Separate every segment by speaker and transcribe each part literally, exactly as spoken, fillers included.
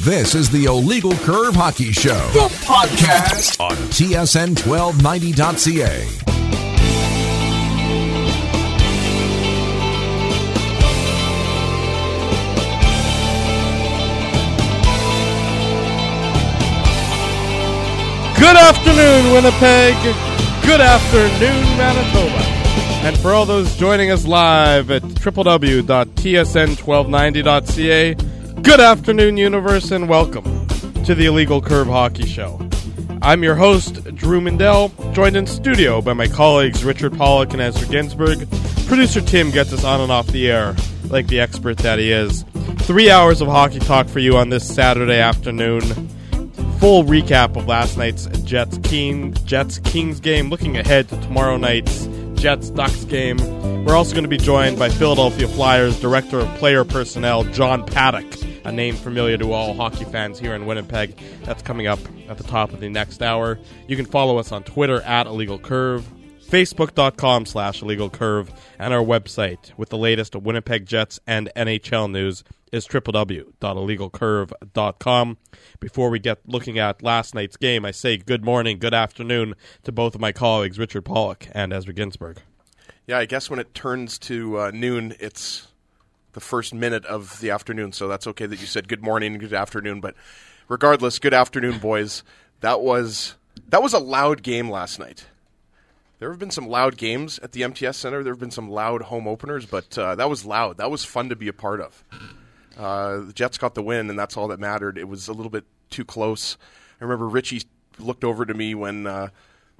Speaker 1: This is the Illegal Curve Hockey Show, the podcast on T S N twelve ninety dot C A.
Speaker 2: Good afternoon, Winnipeg. Good afternoon, Manitoba. And for all those joining us live at w w w dot t s n twelve ninety dot c a, good afternoon, universe, and welcome to the Illegal Curve Hockey Show. I'm your host, Drew Mindell, joined in studio by my colleagues Richard Pollock and Ezra Ginsburg. Producer Tim gets us on and off the air like the expert that he is. Three hours of hockey talk for you on this Saturday afternoon. Full recap of last night's Jets King Jets Kings game, looking ahead to tomorrow night's Jets Ducks game. We're also going to be joined by Philadelphia Flyers Director of Player Personnel John Paddock, a name familiar to all hockey fans here in Winnipeg. That's coming up at the top of the next hour. You can follow us on Twitter at Illegal Curve, Facebook.com slash Illegal Curve, and our website with the latest of Winnipeg Jets and N H L news is w w w dot illegal curve dot com. Before we get looking at last night's game, I say good morning, good afternoon to both of my colleagues, Richard Pollock and Ezra Ginsburg.
Speaker 3: Yeah, I guess when it turns to uh, noon, it's the first minute of the afternoon, so that's okay that you said good morning and good afternoon. But regardless, good afternoon, boys. That was that was a loud game last night. There have been some loud games at the M T S Center. There have been some loud home openers, but uh, that was loud. That was fun to be a part of. Uh, the Jets got the win, and that's all that mattered. It was a little bit too close. I remember Richie looked over to me when uh,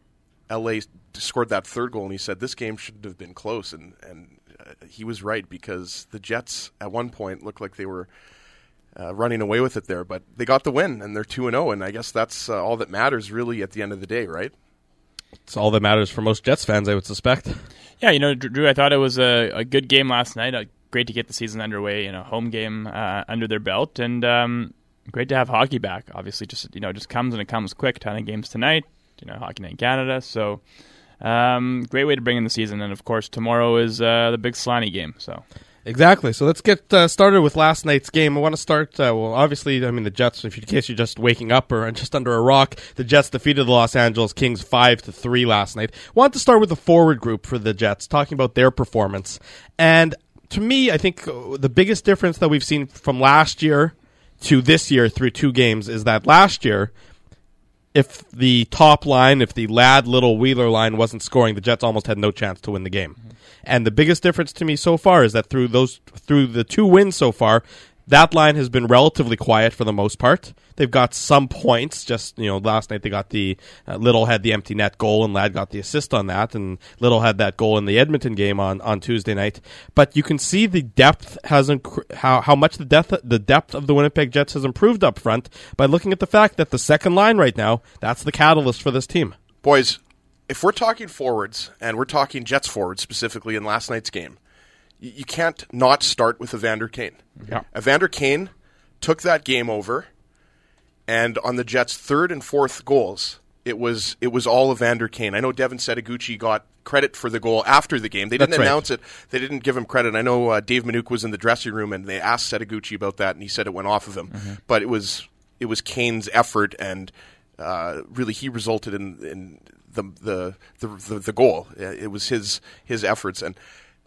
Speaker 3: L A scored that third goal, and he said, this game shouldn't have been close. And, and uh, he was right, because the Jets at one point looked like they were uh, running away with it there. But they got the win, and they're two and oh, and I guess that's uh, all that matters really at the end of the day, right?
Speaker 2: It's all that matters for most Jets fans, I would suspect.
Speaker 4: Yeah, you know, Drew, I thought it was a, a good game last night. A great to get the season underway, you know, home game uh, under their belt, and um, great to have hockey back. Obviously, just you know, just comes and it comes quick. Ton of games tonight, you know, Hockey Night in Canada. So, um, great way to bring in the season. And of course, tomorrow is uh, the big Slaney game. So.
Speaker 2: Exactly. So let's get uh, started with last night's game. I want to start, uh, well, obviously, I mean, the Jets, if you, in case you're just waking up or just under a rock, the Jets defeated the Los Angeles Kings five to three last night. I want to start with the forward group for the Jets, talking about their performance. And to me, I think the biggest difference that we've seen from last year to this year through two games is that last year, if the top line, if the Ladd, Little, Wheeler line wasn't scoring, the Jets almost had no chance to win the game. Mm-hmm. And the biggest difference to me so far is that through those through the two wins so far, that line has been relatively quiet for the most part. They've got some points. Just, you know, last night they got the uh, Little had the empty net goal, and Ladd got the assist on that, and Little had that goal in the Edmonton game on, on Tuesday night. But you can see the depth has inc- how how much the depth the depth of the Winnipeg Jets has improved up front by looking at the fact that the second line right now, that's the catalyst for this team.
Speaker 3: Boys, if we're talking forwards, and we're talking Jets forwards specifically in last night's game, y- you can't not start with Evander Kane.
Speaker 2: Yeah.
Speaker 3: Evander Kane took that game over, and on the Jets' third and fourth goals, it was it was all Evander Kane. I know Devin Setoguchi got credit for the goal after the game. They didn't
Speaker 2: That's right.
Speaker 3: announce it. They didn't give him credit. I know uh, Dave Minuk was in the dressing room, and they asked Setoguchi about that, and he said it went off of him. Mm-hmm. But it was it was Kane's effort, and uh, really he resulted in, in the, the the the the goal. It was his his efforts, and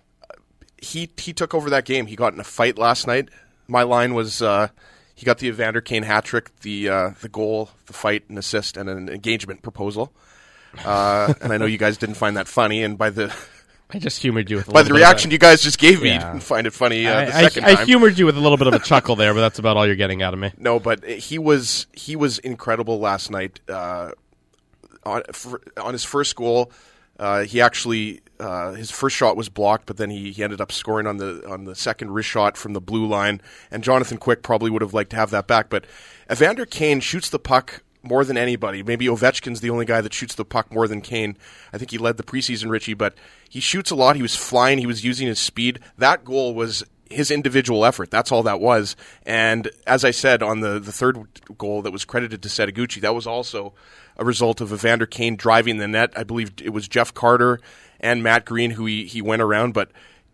Speaker 3: he he took over that game. He got in a fight last night. My line was uh, he got the Evander Kane hat trick, the uh, the goal, the fight, an assist, and an engagement proposal. Uh, and I know you guys didn't find that funny, and by the
Speaker 2: I just humored you with a
Speaker 3: by
Speaker 2: little
Speaker 3: the
Speaker 2: bit
Speaker 3: reaction
Speaker 2: of a,
Speaker 3: you guys just gave me,
Speaker 2: yeah.
Speaker 3: you didn't find it funny uh,
Speaker 2: I,
Speaker 3: the second
Speaker 2: I,
Speaker 3: time.
Speaker 2: I humored you with a little bit of a chuckle there, but that's about all you're getting out of me.
Speaker 3: No, but he was he was incredible last night. Uh, on for, on his first goal, uh, he actually uh, his first shot was blocked, but then he, he ended up scoring on the on the second wrist shot from the blue line. And Jonathan Quick probably would have liked to have that back, but Evander Kane shoots the puck more than anybody. Maybe Ovechkin's the only guy that shoots the puck more than Kane. I think he led the preseason, Richie, but he shoots a lot. He was flying. He was using his speed. That goal was his individual effort. That's all that was. And as I said, on the, the third goal that was credited to Setoguchi, that was also a result of Evander Kane driving the net. I believe it was Jeff Carter and Matt Green who he, he went around, but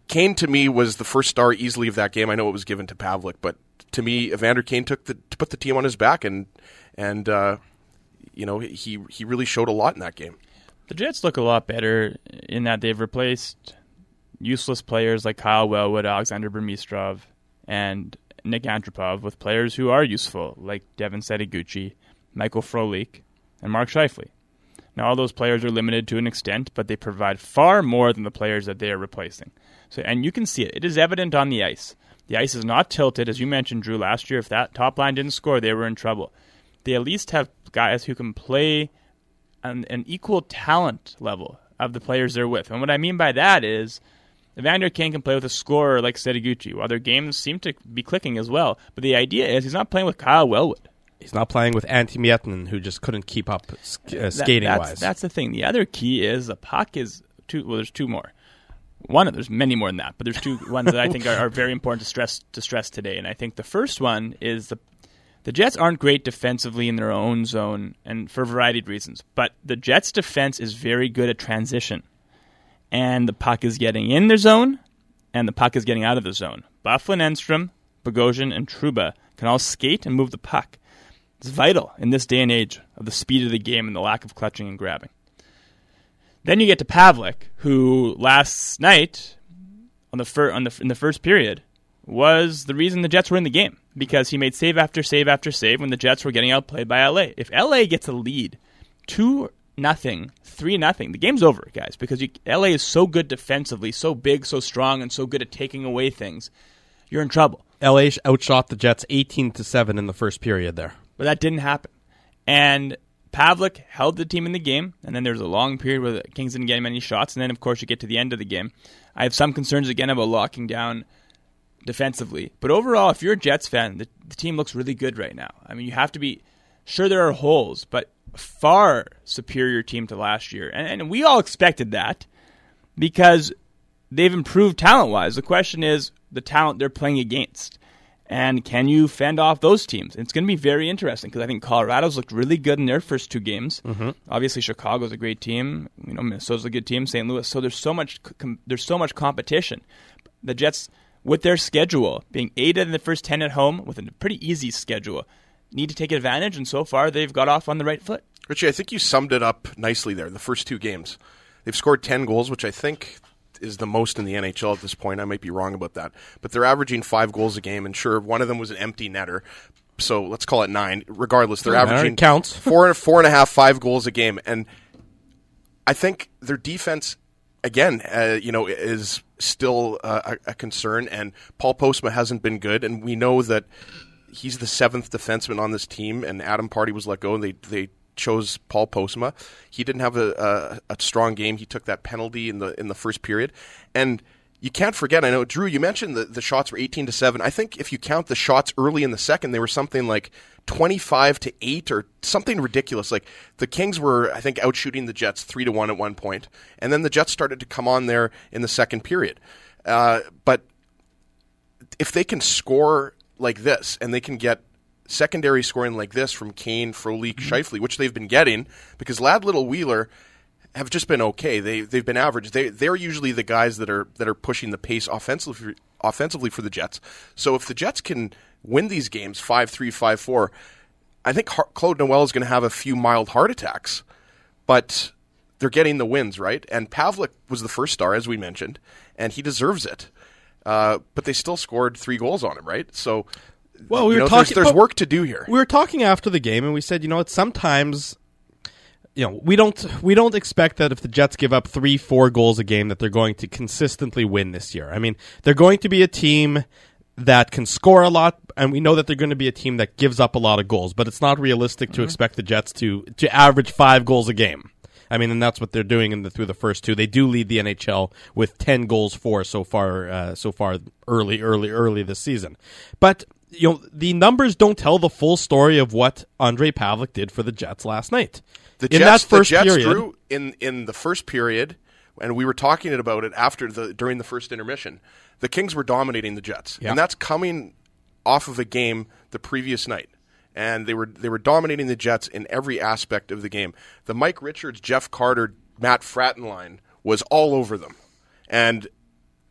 Speaker 3: Kane to me was the first star easily of that game. I know it was given to Pavlik, but to me, Evander Kane took the to put the team on his back, and and uh, you know he he really showed a lot in that game.
Speaker 4: The Jets look a lot better in that they've replaced useless players like Kyle Wellwood, Alexander Burmistrov, and Nick Antropov with players who are useful, like Devin Setaguchi, Michael Frolik, and Mark Scheifele. Now, all those players are limited to an extent, but they provide far more than the players that they are replacing. So, and you can see it. It is evident on the ice. The ice is not tilted. As you mentioned, Drew, last year, if that top line didn't score, they were in trouble. They at least have guys who can play an, an equal talent level of the players they're with. And what I mean by that is Evander Kane can play with a scorer like Setaguchi, while their games seem to be clicking as well. But the idea is he's not playing with Kyle Wellwood.
Speaker 2: He's not playing with Antti Miettinen, who just couldn't keep up uh, skating-wise.
Speaker 4: That, that's, that's the thing. The other key is the puck is two. Well, there's two more. One, there's many more than that, but there's two ones that I think are, are very important to stress to stress today. And I think the first one is the the Jets aren't great defensively in their own zone, and for a variety of reasons. But the Jets' defense is very good at transition, and the puck is getting in their zone, and the puck is getting out of the zone. Byfuglien, Enstrom, Bogosian, and Trouba can all skate and move the puck. It's vital in this day and age of the speed of the game and the lack of clutching and grabbing. Then you get to Pavlik, who last night on the, fir- on the in the first period was the reason the Jets were in the game, because he made save after save after save when the Jets were getting outplayed by L A. If L A gets a lead, two nothing, three nothing, the game's over, guys, because you, L A is so good defensively, so big, so strong, and so good at taking away things. You're in trouble.
Speaker 2: L A outshot the Jets eighteen to seven in the first period there.
Speaker 4: But that didn't happen. And Pavlik held the team in the game, and then there was a long period where the Kings didn't get many shots, and then, of course, you get to the end of the game. I have some concerns, again, about locking down defensively. But overall, if you're a Jets fan, the, the team looks really good right now. I mean, you have to be sure there are holes, but far superior team to last year. And, and we all expected that because they've improved talent-wise. The question is the talent they're playing against. And can you fend off those teams? It's going to be very interesting because I think Colorado's looked really good in their first two games. Mm-hmm. Obviously, Chicago's a great team. You know, Minnesota's a good team. Saint Louis. So there's so much com- there's so much competition. The Jets, with their schedule being eight in the first ten at home, with a pretty easy schedule, need to take advantage. And so far, they've got off on the right foot.
Speaker 3: Richie, I think you summed it up nicely there. The first two games, they've scored ten goals, which I think is the most in the N H L at this point. I might be wrong about that. But they're averaging five goals a game, and sure, one of them was an empty netter. So let's call it nine. Regardless, they're
Speaker 2: Doesn't
Speaker 3: averaging
Speaker 2: matter, it counts.
Speaker 3: four, four and a half, five goals a game. And I think their defense, again, uh, you know, is still uh, a, a concern. And Paul Postma hasn't been good, and we know that he's the seventh defenseman on this team, and Adam Party was let go, and they they chose Paul Postma. He didn't have a, a, a strong game. He took that penalty in the in the first period. And you can't forget, I know, Drew, you mentioned the, the shots were eighteen to seven. I think if you count the shots early in the second, they were something like twenty-five to eight or something ridiculous. Like the Kings were, I think, outshooting the Jets three to one at one point. And then the Jets started to come on there in the second period. Uh, but if they can score like this and they can get secondary scoring like this from Kane, Frolik, mm-hmm. Scheifele, which they've been getting, because Ladd, Little, Wheeler have just been okay. They they've been average. They they're usually the guys that are that are pushing the pace offensively offensively for the Jets. So if the Jets can win these games five three, five four, I think Claude Noel is going to have a few mild heart attacks, but they're getting the wins, right? And Pavlik was the first star, as we mentioned, and he deserves it. Uh, but they still scored three goals on him, right? So.
Speaker 2: Well, we
Speaker 3: you
Speaker 2: were
Speaker 3: know,
Speaker 2: talking.
Speaker 3: There's, there's work to do here.
Speaker 2: We were talking after the game, and we said, you know, it's sometimes, you know, we don't we don't expect that if the Jets give up three, four goals a game, that they're going to consistently win this year. I mean, they're going to be a team that can score a lot, and we know that they're going to be a team that gives up a lot of goals. But it's not realistic mm-hmm. to expect the Jets to to average five goals a game. I mean, and that's what they're doing in the, through the first two. They do lead the N H L with ten goals for so far, uh, so far early, early, early this season. But you know, the numbers don't tell the full story of what Ondrej Pavlik did for the Jets last night.
Speaker 3: The
Speaker 2: in
Speaker 3: Jets,
Speaker 2: that first
Speaker 3: the Jets
Speaker 2: period,
Speaker 3: drew in in the first period, and we were talking about it after the during the first intermission. The Kings were dominating the Jets,
Speaker 2: yeah.
Speaker 3: and that's coming off of a game the previous night. And they were they were dominating the Jets in every aspect of the game. The Mike Richards, Jeff Carter, Matt Fratton line was all over them, and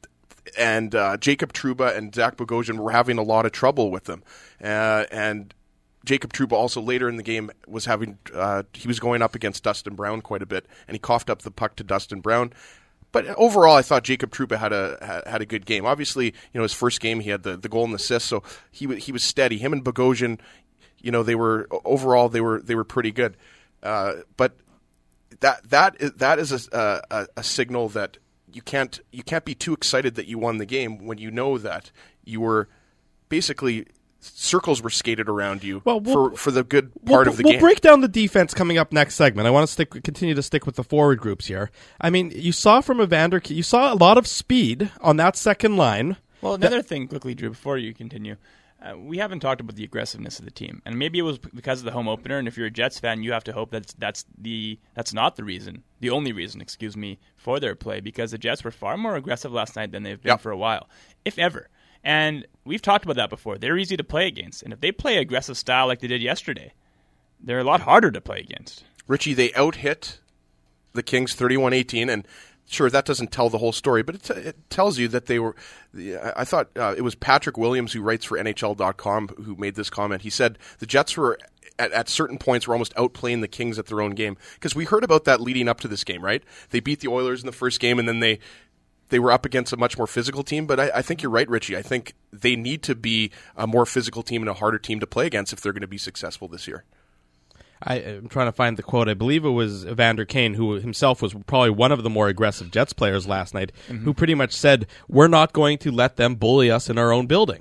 Speaker 3: and uh, Jacob Trouba and Zach Bogosian were having a lot of trouble with them. Uh, and Jacob Trouba also later in the game was having uh, he was going up against Dustin Brown quite a bit, and he coughed up the puck to Dustin Brown. But overall, I thought Jacob Trouba had a had a good game. Obviously, you know, his first game he had the, the goal and the assist, so he he was steady. Him and Bogosian, you know, they were overall they were they were pretty good. Uh, but that that is, that is a, a a signal that you can't you can't be too excited that you won the game when you know that you were basically circles were skated around you
Speaker 2: well, we'll,
Speaker 3: for, for the good part
Speaker 2: we'll,
Speaker 3: of the
Speaker 2: we'll
Speaker 3: game.
Speaker 2: We'll break down the defense coming up next segment. I want to stick, continue to stick with the forward groups here. I mean, you saw from Evander, you saw a lot of speed on that second line.
Speaker 4: Well, another that, thing quickly, Drew, before you continue, uh, we haven't talked about the aggressiveness of the team, and maybe it was because of the home opener. And if you're a Jets fan, you have to hope that that's the that's not the reason, the only reason, excuse me, for their play, because the Jets were far more aggressive last night than they've been yep. for a while, if ever. And we've talked about that before. They're easy to play against. And if they play aggressive style like they did yesterday, they're a lot harder to play against.
Speaker 3: Richie, they out-hit the Kings thirty-one eighteen. And sure, that doesn't tell the whole story, but it, t- it tells you that they were – I thought uh, it was Patrick Williams, who writes for N H L dot com, who made this comment. He said the Jets were – At, at certain points, were almost outplaying the Kings at their own game. Because we heard about that leading up to this game, right? They beat the Oilers in the first game, and then they – They were up against a much more physical team, but I, I think you're right, Richie. I think they need to be a more physical team and a harder team to play against if they're going to be successful this year.
Speaker 2: I, I'm trying to find the quote. I believe it was Evander Kane, who himself was probably one of the more aggressive Jets players last night, mm-hmm. who pretty much said, we're not going to let them bully us in our own building.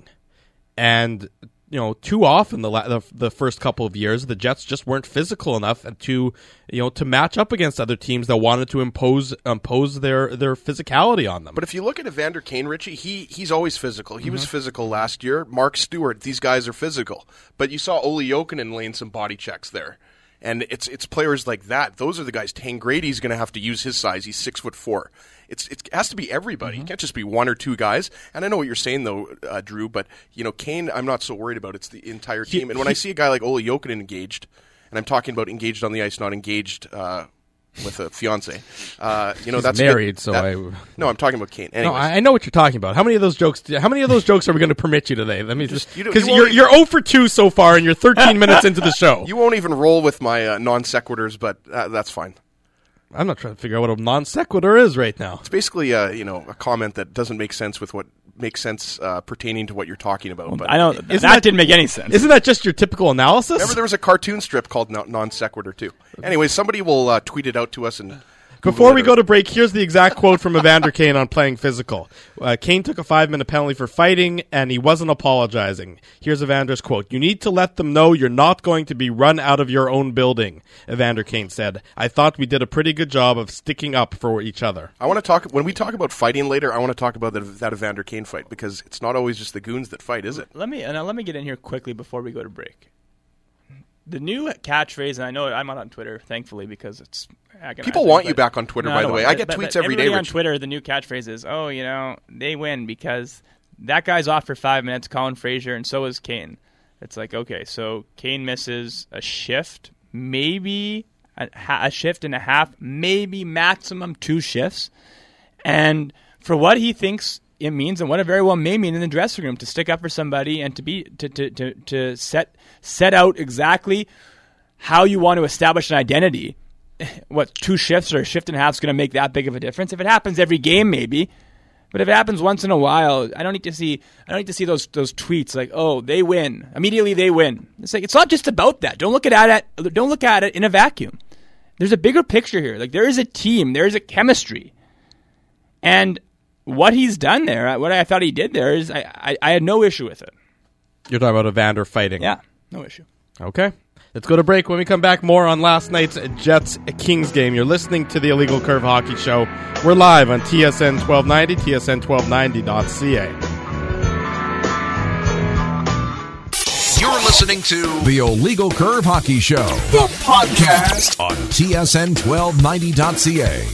Speaker 2: And you know, too often the, la- the the first couple of years, the Jets just weren't physical enough to, you know, to match up against other teams that wanted to impose impose their, their physicality on them.
Speaker 3: But if you look at Evander Kane, Richie, he he's always physical. He mm-hmm. was physical last year. Mark Stewart, these guys are physical. But you saw Olli Jokinen laying some body checks there. And it's it's players like that. Those are the guys. Tangrady's going to have to use his size. He's six foot four. It's it has to be everybody. Mm-hmm. It can't just be one or two guys. And I know what you're saying though, uh, Drew. But you know, Kane, I'm not so worried about. It's the entire team. He, and when he, I see a guy like Olli Jokinen engaged, and I'm talking about engaged on the ice, not engaged uh, with a fiance. Uh, you know,
Speaker 2: He's
Speaker 3: that's
Speaker 2: married.
Speaker 3: Good,
Speaker 2: so
Speaker 3: that,
Speaker 2: I.
Speaker 3: No, I'm talking about Kane. Anyways.
Speaker 2: No, I know what you're talking about. How many of those jokes? How many of those jokes are we going to permit you today? Let me just because you you're you're zero for two so far, and you're thirteen minutes into the show.
Speaker 3: You won't even roll with my uh, non sequiturs, but uh, that's fine.
Speaker 2: I'm not trying to figure out what a non sequitur is right now.
Speaker 3: It's basically a you know a comment that doesn't make sense with what makes sense uh, pertaining to what you're talking about.
Speaker 4: Well,
Speaker 3: but
Speaker 4: I don't. That, that didn't make any sense.
Speaker 2: Isn't that just your typical analysis?
Speaker 3: Remember, there was a cartoon strip called Non Sequitur too. Anyways, somebody will uh, tweet it out to us and.
Speaker 2: Before we go to break, here's the exact quote from Evander Kane on playing physical. Uh, Kane took a five-minute penalty for fighting, and he wasn't apologizing. Here's Evander's quote. You need to let them know you're not going to be run out of your own building, Evander Kane said. I thought we did a pretty good job of sticking up for each other.
Speaker 3: I want to talk, when we talk about fighting later, I want to talk about that, that Evander Kane fight, because it's not always just the goons that fight, is it?
Speaker 4: Let me, uh, let me get in here quickly before we go to break. The new catchphrase, and I know I'm not on Twitter, thankfully, because it's agonizing.
Speaker 3: People want you back on Twitter,
Speaker 4: no,
Speaker 3: by the way. I get
Speaker 4: but,
Speaker 3: tweets
Speaker 4: but
Speaker 3: every day.
Speaker 4: on Twitter, the new catchphrase is, oh, you know, they win because that guy's off for five minutes, Colin Fraser, and so is Kane. It's like, okay, so Kane misses a shift, maybe a, a shift and a half, maybe maximum two shifts. And for what he thinks it means, and what it very well may mean in the dressing room, to stick up for somebody and to be to to to, to set set out exactly how you want to establish an identity. What, two shifts or a shift and a half is going to make that big of a difference? If it happens every game, maybe, but if it happens once in a while, I don't need to see. I don't need to see those those tweets like, "Oh, they win immediately. They win." It's like, it's not just about that. Don't look at it. At, don't look at it in a vacuum. There's a bigger picture here. Like, there is a team. There is a chemistry, and what he's done there, what I thought he did there, is I, I, I had no issue with it.
Speaker 2: You're talking about Evander fighting.
Speaker 4: Yeah, no issue.
Speaker 2: Okay. Let's go to break. When we come back, more on last night's Jets-Kings game. You're listening to the Illegal Curve Hockey Show. We're live on T S N twelve ninety, T S N twelve ninety dot C A.
Speaker 1: You're listening to the Illegal Curve Hockey Show, the podcast on T S N twelve ninety dot C A.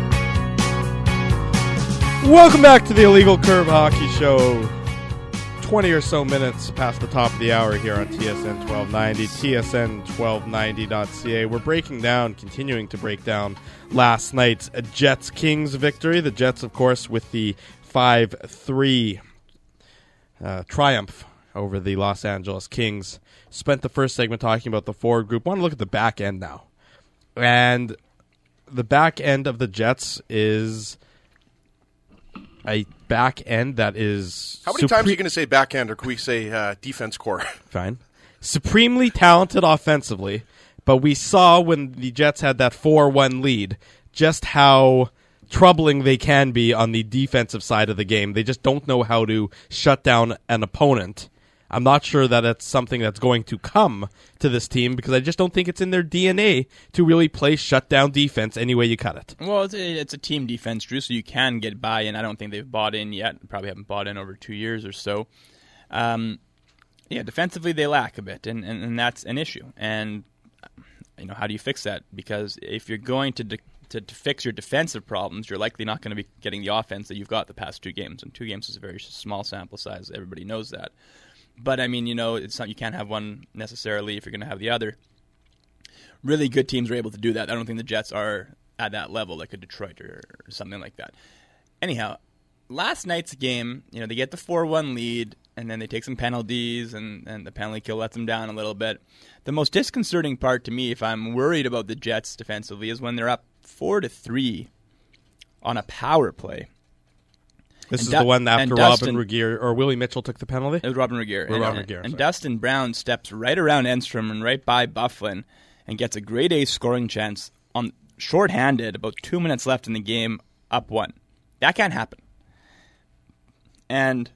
Speaker 2: Welcome back to the Illegal Curve Hockey Show. twenty or so minutes past the top of the hour here on T S N twelve ninety, T S N twelve ninety dot C A. We're breaking down, continuing to break down last night's Jets-Kings victory. The Jets, of course, with the five three uh, triumph over the Los Angeles Kings. Spent the first segment talking about the forward group. Want to look at the back end now. And the back end of the Jets is a back end that is...
Speaker 3: How many supre- times are you going to say back end, or can we say uh, defense core?
Speaker 2: Fine. Supremely talented offensively, but we saw when the Jets had that four one lead just how troubling they can be on the defensive side of the game. They just don't know how to shut down an opponent. I'm not sure that it's something that's going to come to this team because I just don't think it's in their D N A to really play shutdown defense any way you cut it.
Speaker 4: Well, it's a, it's a team defense, Drew, so you can get buy-in. I don't think they've bought in yet. Probably haven't bought in over two years or so. Um, yeah, defensively they lack a bit, and, and, and that's an issue. And you know, how do you fix that? Because if you're going to, de- to to fix your defensive problems, you're likely not going to be getting the offense that you've got the past two games. And two games is a very small sample size. Everybody knows that. But, I mean, you know, it's not, you can't have one necessarily if you're going to have the other. Really good teams are able to do that. I don't think the Jets are at that level, like a Detroit or, or something like that. Anyhow, last night's game, you know, they get the four one lead, and then they take some penalties, and, and the penalty kill lets them down a little bit. The most disconcerting part to me, if I'm worried about the Jets defensively, is when they're up four to three on a power play.
Speaker 2: This
Speaker 4: and
Speaker 2: is
Speaker 4: du-
Speaker 2: the one after
Speaker 4: Dustin,
Speaker 2: Robin Regeer, or Willie Mitchell took the penalty?
Speaker 4: It was Robin Regeer.
Speaker 2: Or
Speaker 4: and,
Speaker 2: Robin
Speaker 4: and,
Speaker 2: Regeer,
Speaker 4: and
Speaker 2: sorry.
Speaker 4: Dustin Brown steps right around Enstrom and right by Byfuglien and gets a grade A scoring chance on shorthanded, about two minutes left in the game, up one. That can't happen. And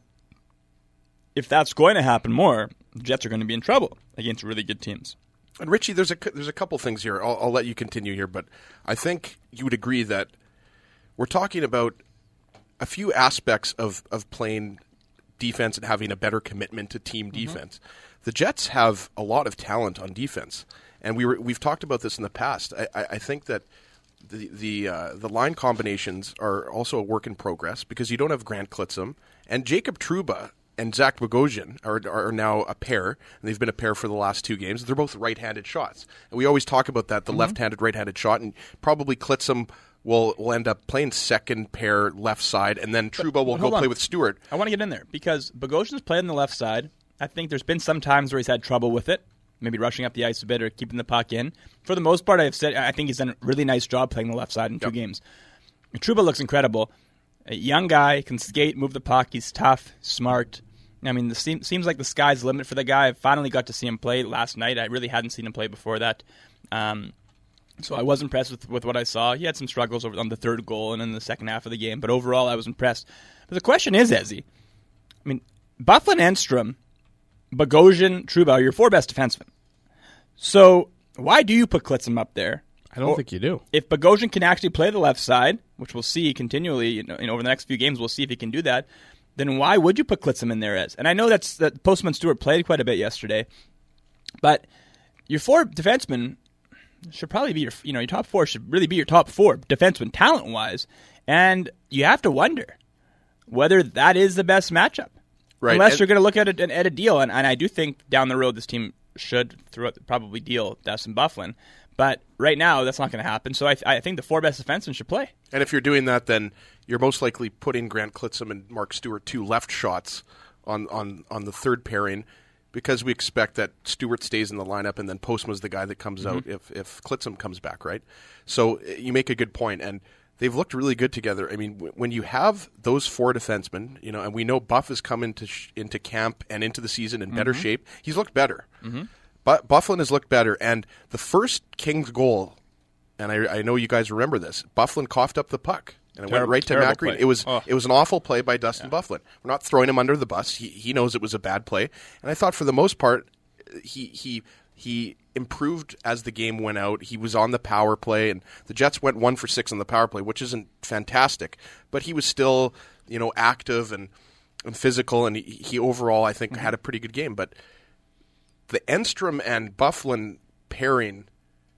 Speaker 4: if that's going to happen more, the Jets are going to be in trouble against really good teams.
Speaker 3: And Richie, there's a there's a couple things here. I'll, I'll let you continue here, but I think you would agree that we're talking about a few aspects of, of playing defense and having a better commitment to team mm-hmm. defense. The Jets have a lot of talent on defense, and we were we've talked about this in the past. I, I, I think that the the uh, the line combinations are also a work in progress because you don't have Grant Klitzum and Jacob Trouba and Zach Bogosian are are now a pair, and they've been a pair for the last two games. They're both right-handed shots, and we always talk about that, the mm-hmm. left-handed, right-handed shot, and probably Klitzum will will end up playing second pair left side, and then Trouba will go on. play with Stewart.
Speaker 4: I want to get in there because Bogosian's played on the left side. I think there's been some times where he's had trouble with it, maybe rushing up the ice a bit or keeping the puck in. For the most part, I've said I think he's done a really nice job playing the left side in two yep. games. And Trouba looks incredible. A young guy, can skate, move the puck. He's tough, smart. I mean, it seems, seems like the sky's the limit for the guy. I finally got to see him play last night. I really hadn't seen him play before that. Um, So I was impressed with, with what I saw. He had some struggles over on the third goal and in the second half of the game, but overall I was impressed. But the question is, Ezzy, I mean, Byfuglien, Enstrom, Bogosian, Trouba are your four best defensemen. So why do you put Klitzum up there?
Speaker 2: I don't
Speaker 4: or,
Speaker 2: think you do.
Speaker 4: If Bogosian can actually play the left side, which we'll see continually, you know, you know, over the next few games, we'll see if he can do that, then why would you put Klitzum in there as? And I know that's that Postman Stewart played quite a bit yesterday, but your four defensemen should probably be your, you know, your top four should really be your top four defensemen talent-wise, and you have to wonder whether that is the best matchup.
Speaker 3: Right.
Speaker 4: Unless
Speaker 3: and,
Speaker 4: you're going to look at it at a deal, and, and I do think down the road this team should throughout, probably deal Dustin Byfuglien, but right now that's not going to happen, so I, I think the four best defensemen should play.
Speaker 3: And if you're doing that, then you're most likely putting Grant Klitzum and Mark Stewart, two left shots, on, on, on the third pairing, because we expect that Stewart stays in the lineup and then Postma's the guy that comes mm-hmm. out if, if Klitzum comes back, right? So you make a good point, and they've looked really good together. I mean, w- when you have those four defensemen, you know, and we know Buff has come into sh- into camp and into the season in mm-hmm. better shape, he's looked better. Mm-hmm. But Byfuglien has looked better, and the first Kings goal, and I, I know you guys remember this, Byfuglien coughed up the puck. And it
Speaker 4: terrible,
Speaker 3: went right to Matt Green. It was
Speaker 4: oh.
Speaker 3: it was an awful play by Dustin
Speaker 4: yeah.
Speaker 3: Byfuglien. We're not throwing him under the bus. He he knows it was a bad play. And I thought for the most part, he he he improved as the game went out. He was on the power play, and the Jets went one for six on the power play, which isn't fantastic. But he was still, you know, active and, and physical, and he, he overall, I think, mm-hmm. had a pretty good game. But the Enstrom and Byfuglien pairing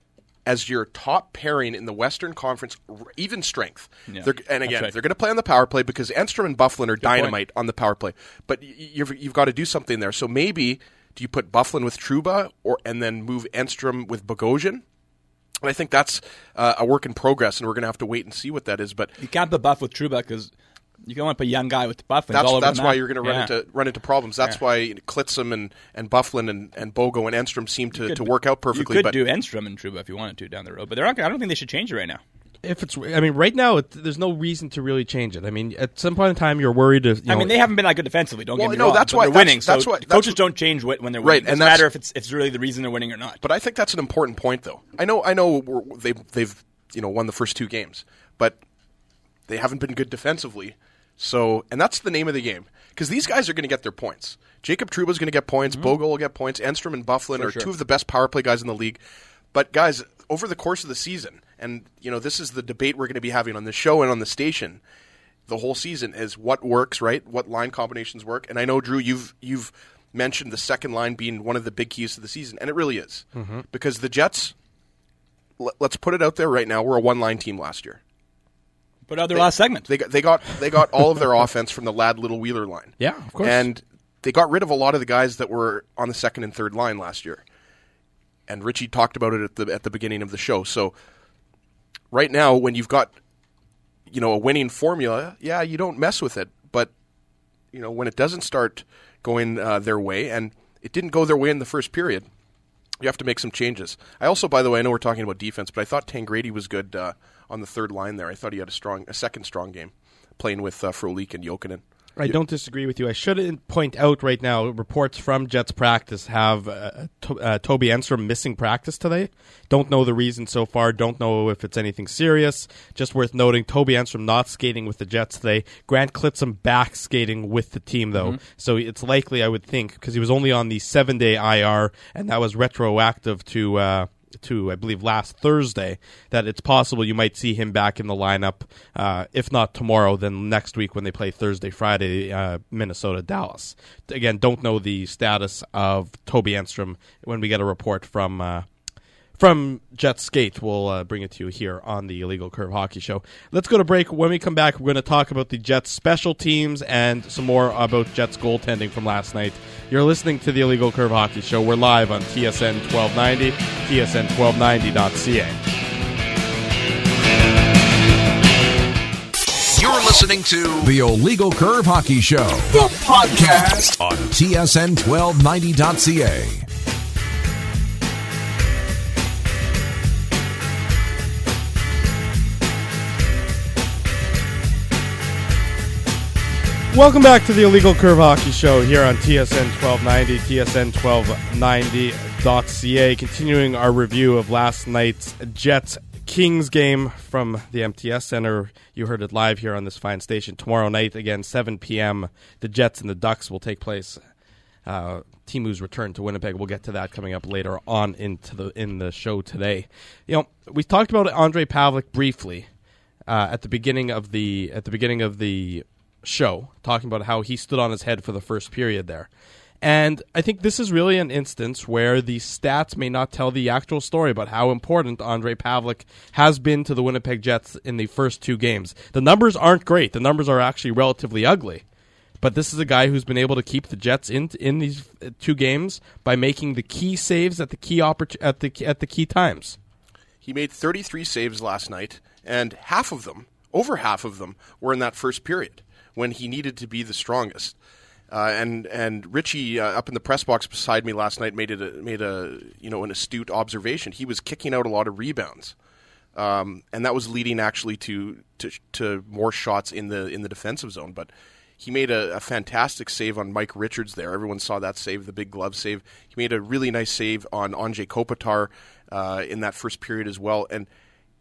Speaker 3: as your top pairing in the Western Conference, even strength.
Speaker 4: Yeah,
Speaker 3: They're, and again,
Speaker 4: right.
Speaker 3: they're going to play on the power play because Enstrom and Bufflin are
Speaker 4: Good
Speaker 3: dynamite
Speaker 4: point.
Speaker 3: on the power play. But y- you've, you've got to do something there. So maybe do you put Bufflin with Trouba or and then move Enstrom with Bogosian? And I think that's uh, a work in progress, and we're going to have to wait and see what that is. But
Speaker 5: You can't put Buff with Trouba because you don't want to put a young guy with Buff.
Speaker 3: that's
Speaker 5: all over
Speaker 3: that's
Speaker 5: the
Speaker 3: why
Speaker 5: map.
Speaker 3: you're going to run
Speaker 5: Yeah.
Speaker 3: into run into problems. That's
Speaker 5: Yeah.
Speaker 3: why Klitzum and, and Bufflin and, and Bogo and Enstrom seem to,
Speaker 5: You
Speaker 3: to
Speaker 5: could-
Speaker 3: work out perfectly.
Speaker 5: You could
Speaker 3: but
Speaker 5: do Enstrom and Trouba if you wanted to down the road, but they're not. I don't think they should change it right now.
Speaker 2: If it's, I mean, right now it, there's no reason to really change it. I mean, at some point in time, you're worried. If, you
Speaker 5: I
Speaker 2: know,
Speaker 5: mean, they haven't been that good defensively. Don't
Speaker 3: Well,
Speaker 5: get me
Speaker 3: no,
Speaker 5: wrong.
Speaker 3: that's
Speaker 5: but
Speaker 3: why-
Speaker 5: they're
Speaker 3: that's-
Speaker 5: winning.
Speaker 3: that's
Speaker 5: so
Speaker 3: what- that's
Speaker 5: coaches
Speaker 3: what-
Speaker 5: don't change wh- when they're
Speaker 3: Right,
Speaker 5: winning. It
Speaker 3: and
Speaker 5: doesn't
Speaker 3: that's-
Speaker 5: matter if it's it's really the reason they're winning or not.
Speaker 3: But I think that's an important point, though. I know, I know, we're, they've they've you know won the first two games, but they haven't been good defensively. So, and that's the name of the game because these guys are going to get their points. Jacob Trouba is going to get points.
Speaker 5: Mm-hmm.
Speaker 3: Bogo will get points. Enstrom and Bufflin are
Speaker 5: sure.
Speaker 3: two of the best power play guys in the league. But guys, over the course of the season, and you know this is the debate we're going to be having on the show and on the station, the whole season is what works, right? What line combinations work? And I know, Drew, you've you've mentioned the second line being one of the big keys to the season, and it really is
Speaker 2: Mm-hmm.
Speaker 3: because the Jets. L- let's put it out there right now. We're a one-line team last year.
Speaker 5: Put out their last segment.
Speaker 3: They got they got they got all of their offense from the Ladd Little Wheeler line.
Speaker 2: Yeah, of course.
Speaker 3: And they got rid of a lot of the guys that were on the second and third line last year. And Richie talked about it at the at the beginning of the show. So right now, when you've got you know a winning formula, yeah, you don't mess with it. But you know when it doesn't start going uh, their way, and it didn't go their way in the first period, you have to make some changes. I also, by the way, I know we're talking about defense, but I thought Tangradi was good uh, on the third line there. I thought he had a strong, a second strong game playing with uh, Frolik and Jokinen.
Speaker 2: I don't disagree with you. I should point out right now, reports from Jets practice have uh, to, uh, Toby Enstrom missing practice today. Don't know the reason so far. Don't know if it's anything serious. Just worth noting, Toby Enstrom not skating with the Jets today. Grant Klitzum back skating with the team, though. Mm-hmm. So it's likely, I would think, because he was only on the seven-day I R, and that was retroactive to... Uh, to I believe last Thursday, that it's possible you might see him back in the lineup, uh, if not tomorrow, then next week when they play Thursday, Friday, uh, Minnesota, Dallas. Again, don't know the status of Toby Enstrom. When we get a report from uh, from Jets Skate, we'll uh, bring it to you here on the Illegal Curve Hockey Show. Let's go to break. When we come back, we're going to talk about the Jets special teams and some more about Jets goaltending from last night. You're listening to the Illegal Curve Hockey Show. We're live on T S N twelve ninety, T S N twelve ninety dot C A.
Speaker 1: You're listening to the Illegal Curve Hockey Show, the podcast on T S N twelve ninety dot C A.
Speaker 2: Welcome back to the Illegal Curve Hockey Show here on T S N twelve ninety, T S N twelve ninety dot C A. Continuing our review of last night's Jets-Kings game from the M T S Center. You heard it live here on this fine station. Tomorrow night, again, seven p.m., the Jets and the Ducks will take place. Uh, Timu's return to Winnipeg. We'll get to that coming up later on into the in the show today. You know, we talked about Ondrej Pavelec briefly uh, at the beginning of the at the beginning of the show, talking about how he stood on his head for the first period there. And I think this is really an instance where the stats may not tell the actual story about how important Ondrej Pavelec has been to the Winnipeg Jets in the first two games. The numbers aren't great. The numbers are actually relatively ugly. But this is a guy who's been able to keep the Jets in in these two games by making the key saves at the key oppor- at the at the key times.
Speaker 3: He made thirty-three saves last night, and half of them, over half of them, were in that first period when he needed to be the strongest. Uh, and and Richie uh, up in the press box beside me last night made it a, made a you know an astute observation. He was kicking out a lot of rebounds, um, and that was leading actually to, to to more shots in the in the defensive zone. But he made a, a fantastic save on Mike Richards there. Everyone saw that save, the big glove save. He made a really nice save on Anze Kopitar uh, in that first period as well. And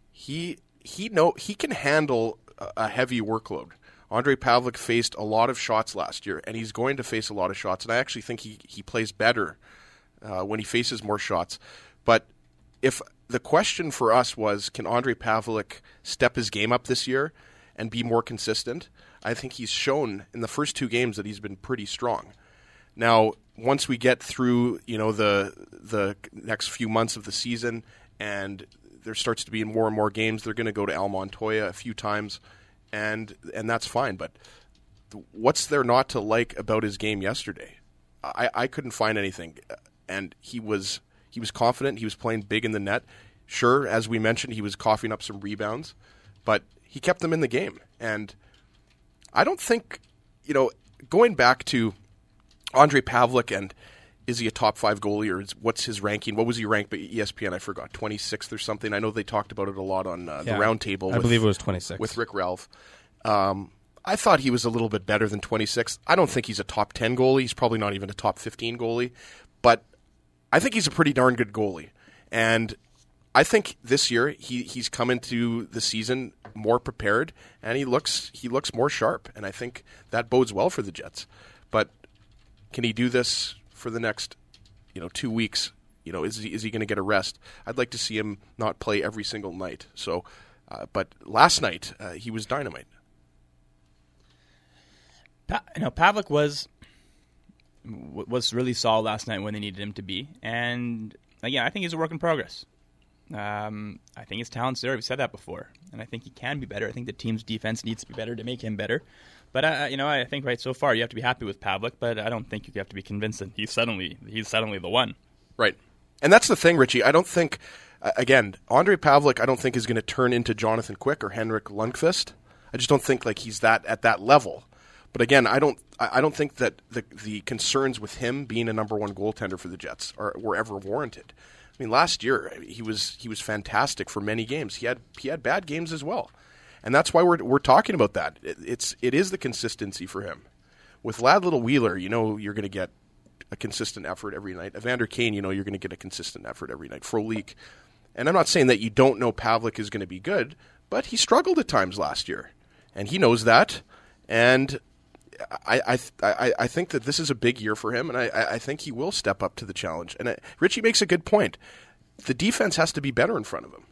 Speaker 3: he he know he can handle a, a heavy workload. Ondrej Pavelec faced a lot of shots last year, and he's going to face a lot of shots. And I actually think he, he plays better uh, when he faces more shots. But if the question for us was, can Ondrej Pavelec step his game up this year and be more consistent? I think he's shown in the first two games that he's been pretty strong. Now, once we get through, you know, the the next few months of the season and there starts to be more and more games. They're going to go to El Montoya a few times, and and that's fine. But what's there not to like about his game yesterday? I, I couldn't find anything, and he was he was confident. He was playing big in the net. Sure, as we mentioned, he was coughing up some rebounds, but he kept them in the game. And I don't think, you know, going back to Ondrej Pavelec and is he a top five goalie or is, what's his ranking? What was he ranked by E S P N? I forgot, twenty-sixth or something. I know they talked about it a lot on uh,
Speaker 2: yeah,
Speaker 3: the round table.
Speaker 2: I
Speaker 3: with,
Speaker 2: believe it was twenty-six.
Speaker 3: With Rick Ralph. Um, I thought he was a little bit better than twenty-sixth. I don't think he's a top ten goalie. He's probably not even a top fifteen goalie. But I think he's a pretty darn good goalie. And I think this year he, he's come into the season more prepared, and he looks he looks more sharp. And I think that bodes well for the Jets. But can he do this for the next, you know, two weeks? You know, is he is he going to get a rest? I'd like to see him not play every single night. So, uh, but last night uh, he was dynamite.
Speaker 5: Pa- you know, Pavelec was was really solid last night when they needed him to be, and again, I think he's a work in progress. Um, I think his talent's there. We've said that before, and I think he can be better. I think the team's defense needs to be better to make him better. But uh, you know, I think right so far you have to be happy with Pavelec, but I don't think you have to be convinced that he's suddenly he's suddenly the one.
Speaker 3: Right, and that's the thing, Richie. I don't think uh, again, Ondrej Pavelec, I don't think is going to turn into Jonathan Quick or Henrik Lundqvist. I just don't think like he's that at that level. But again, I don't I don't think that the the concerns with him being a number one goaltender for the Jets are were ever warranted. I mean, last year he was he was fantastic for many games. He had he had bad games as well, and that's why we're we're talking about that. It, it's it is the consistency for him. With Lad Little Wheeler, you know you're going to get a consistent effort every night. Evander Kane, you know you're going to get a consistent effort every night. Frolik, and I'm not saying that you don't know Pavelec is going to be good, but he struggled at times last year, and he knows that. And I, I I I think that this is a big year for him, and I, I think he will step up to the challenge. And I, Richie makes a good point. The defense has to be better in front of him.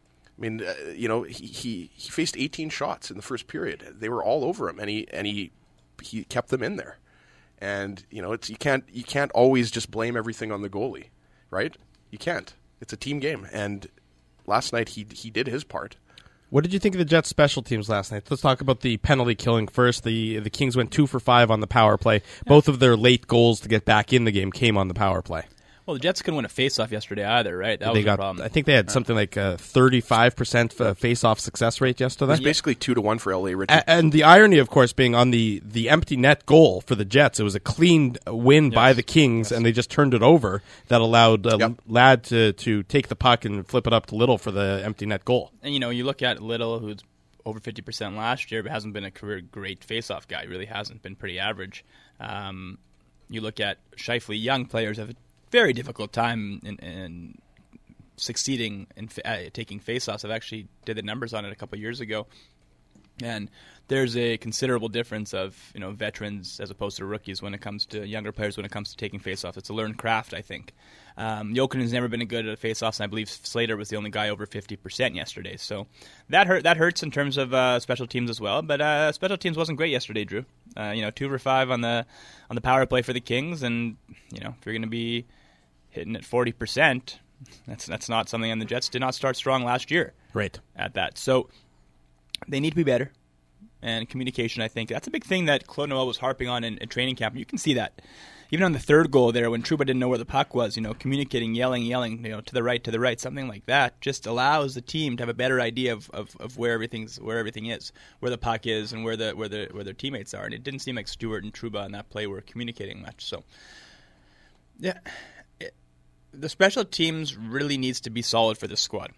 Speaker 3: I mean, uh, you know, he, he he faced eighteen shots in the first period. They were all over him, and he and he he kept them in there. And you know, it's you can't you can't always just blame everything on the goalie, right? You can't. It's a team game, and last night he he did his part.
Speaker 2: What did you think of the Jets' special teams last night? Let's talk about the penalty killing first. The the Kings went two for five on the power play. Yeah. Both of their late goals to get back in the game came on the power play.
Speaker 5: Well, the Jets couldn't win a face-off yesterday either, right? That
Speaker 2: they
Speaker 5: was
Speaker 2: got,
Speaker 5: the problem.
Speaker 2: I think they had something like a thirty-five percent face-off success rate yesterday.
Speaker 3: It was basically two to one for L A, Richie.
Speaker 2: A- and the irony, of course, being on the, the empty net goal for the Jets. It was a clean win yes. by the Kings, yes. and they just turned it over. That allowed uh, yep. Ladd to, to take the puck and flip it up to Little for the empty net goal.
Speaker 5: And, you know, you look at Little, who's over fifty percent last year, but hasn't been a career great face-off guy. He really hasn't been pretty average. Um, you look at Scheifele, young players have a very difficult time in, in succeeding in uh, taking face-offs. I've actually did the numbers on it a couple of years ago, and there's a considerable difference of you know veterans as opposed to rookies when it comes to younger players when it comes to taking face-offs. It's a learned craft, I think. Um, Jokinen's never been good at face-offs, and I believe Slater was the only guy over fifty percent yesterday. So that hurt. That hurts in terms of uh, special teams as well. But uh, special teams wasn't great yesterday, Drew. Uh, you know, two for five on the on the power play for the Kings, and you know if you're going to be hitting at forty percent, that's that's not something. And the Jets did not start strong last year.
Speaker 2: Right
Speaker 5: at that, so they need to be better. And communication, I think that's a big thing that Claude Noel was harping on in, in training camp. You can see that even on the third goal there, when Trouba didn't know where the puck was. You know, communicating, yelling, yelling, you know, to the right, to the right, something like that, just allows the team to have a better idea of, of, of where everything's where everything is, where the puck is, and where the where the where their teammates are. And it didn't seem like Stewart and Trouba on that play were communicating much. So, yeah, it, the special teams really needs to be solid for this squad,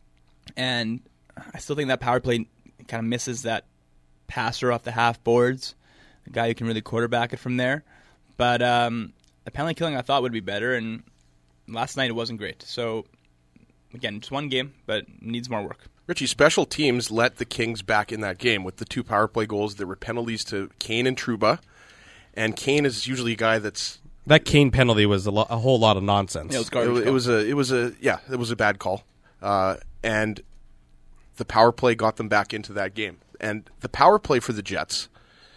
Speaker 5: and I still think that power play kind of misses that passer off the half boards, a guy who can really quarterback it from there. But um, the penalty killing I thought would be better, and last night it wasn't great. So, again, just one game, but needs more work.
Speaker 3: Richie, special teams let the Kings back in that game with the two power play goals. There were penalties to Kane and Trouba, and Kane is usually a guy that's...
Speaker 2: That Kane penalty was a, lo- a whole lot of nonsense.
Speaker 5: Yeah, it was garbage.
Speaker 3: It, it was a, it was a, yeah, it was a bad call, uh, and the power play got them back into that game. And the power play for the Jets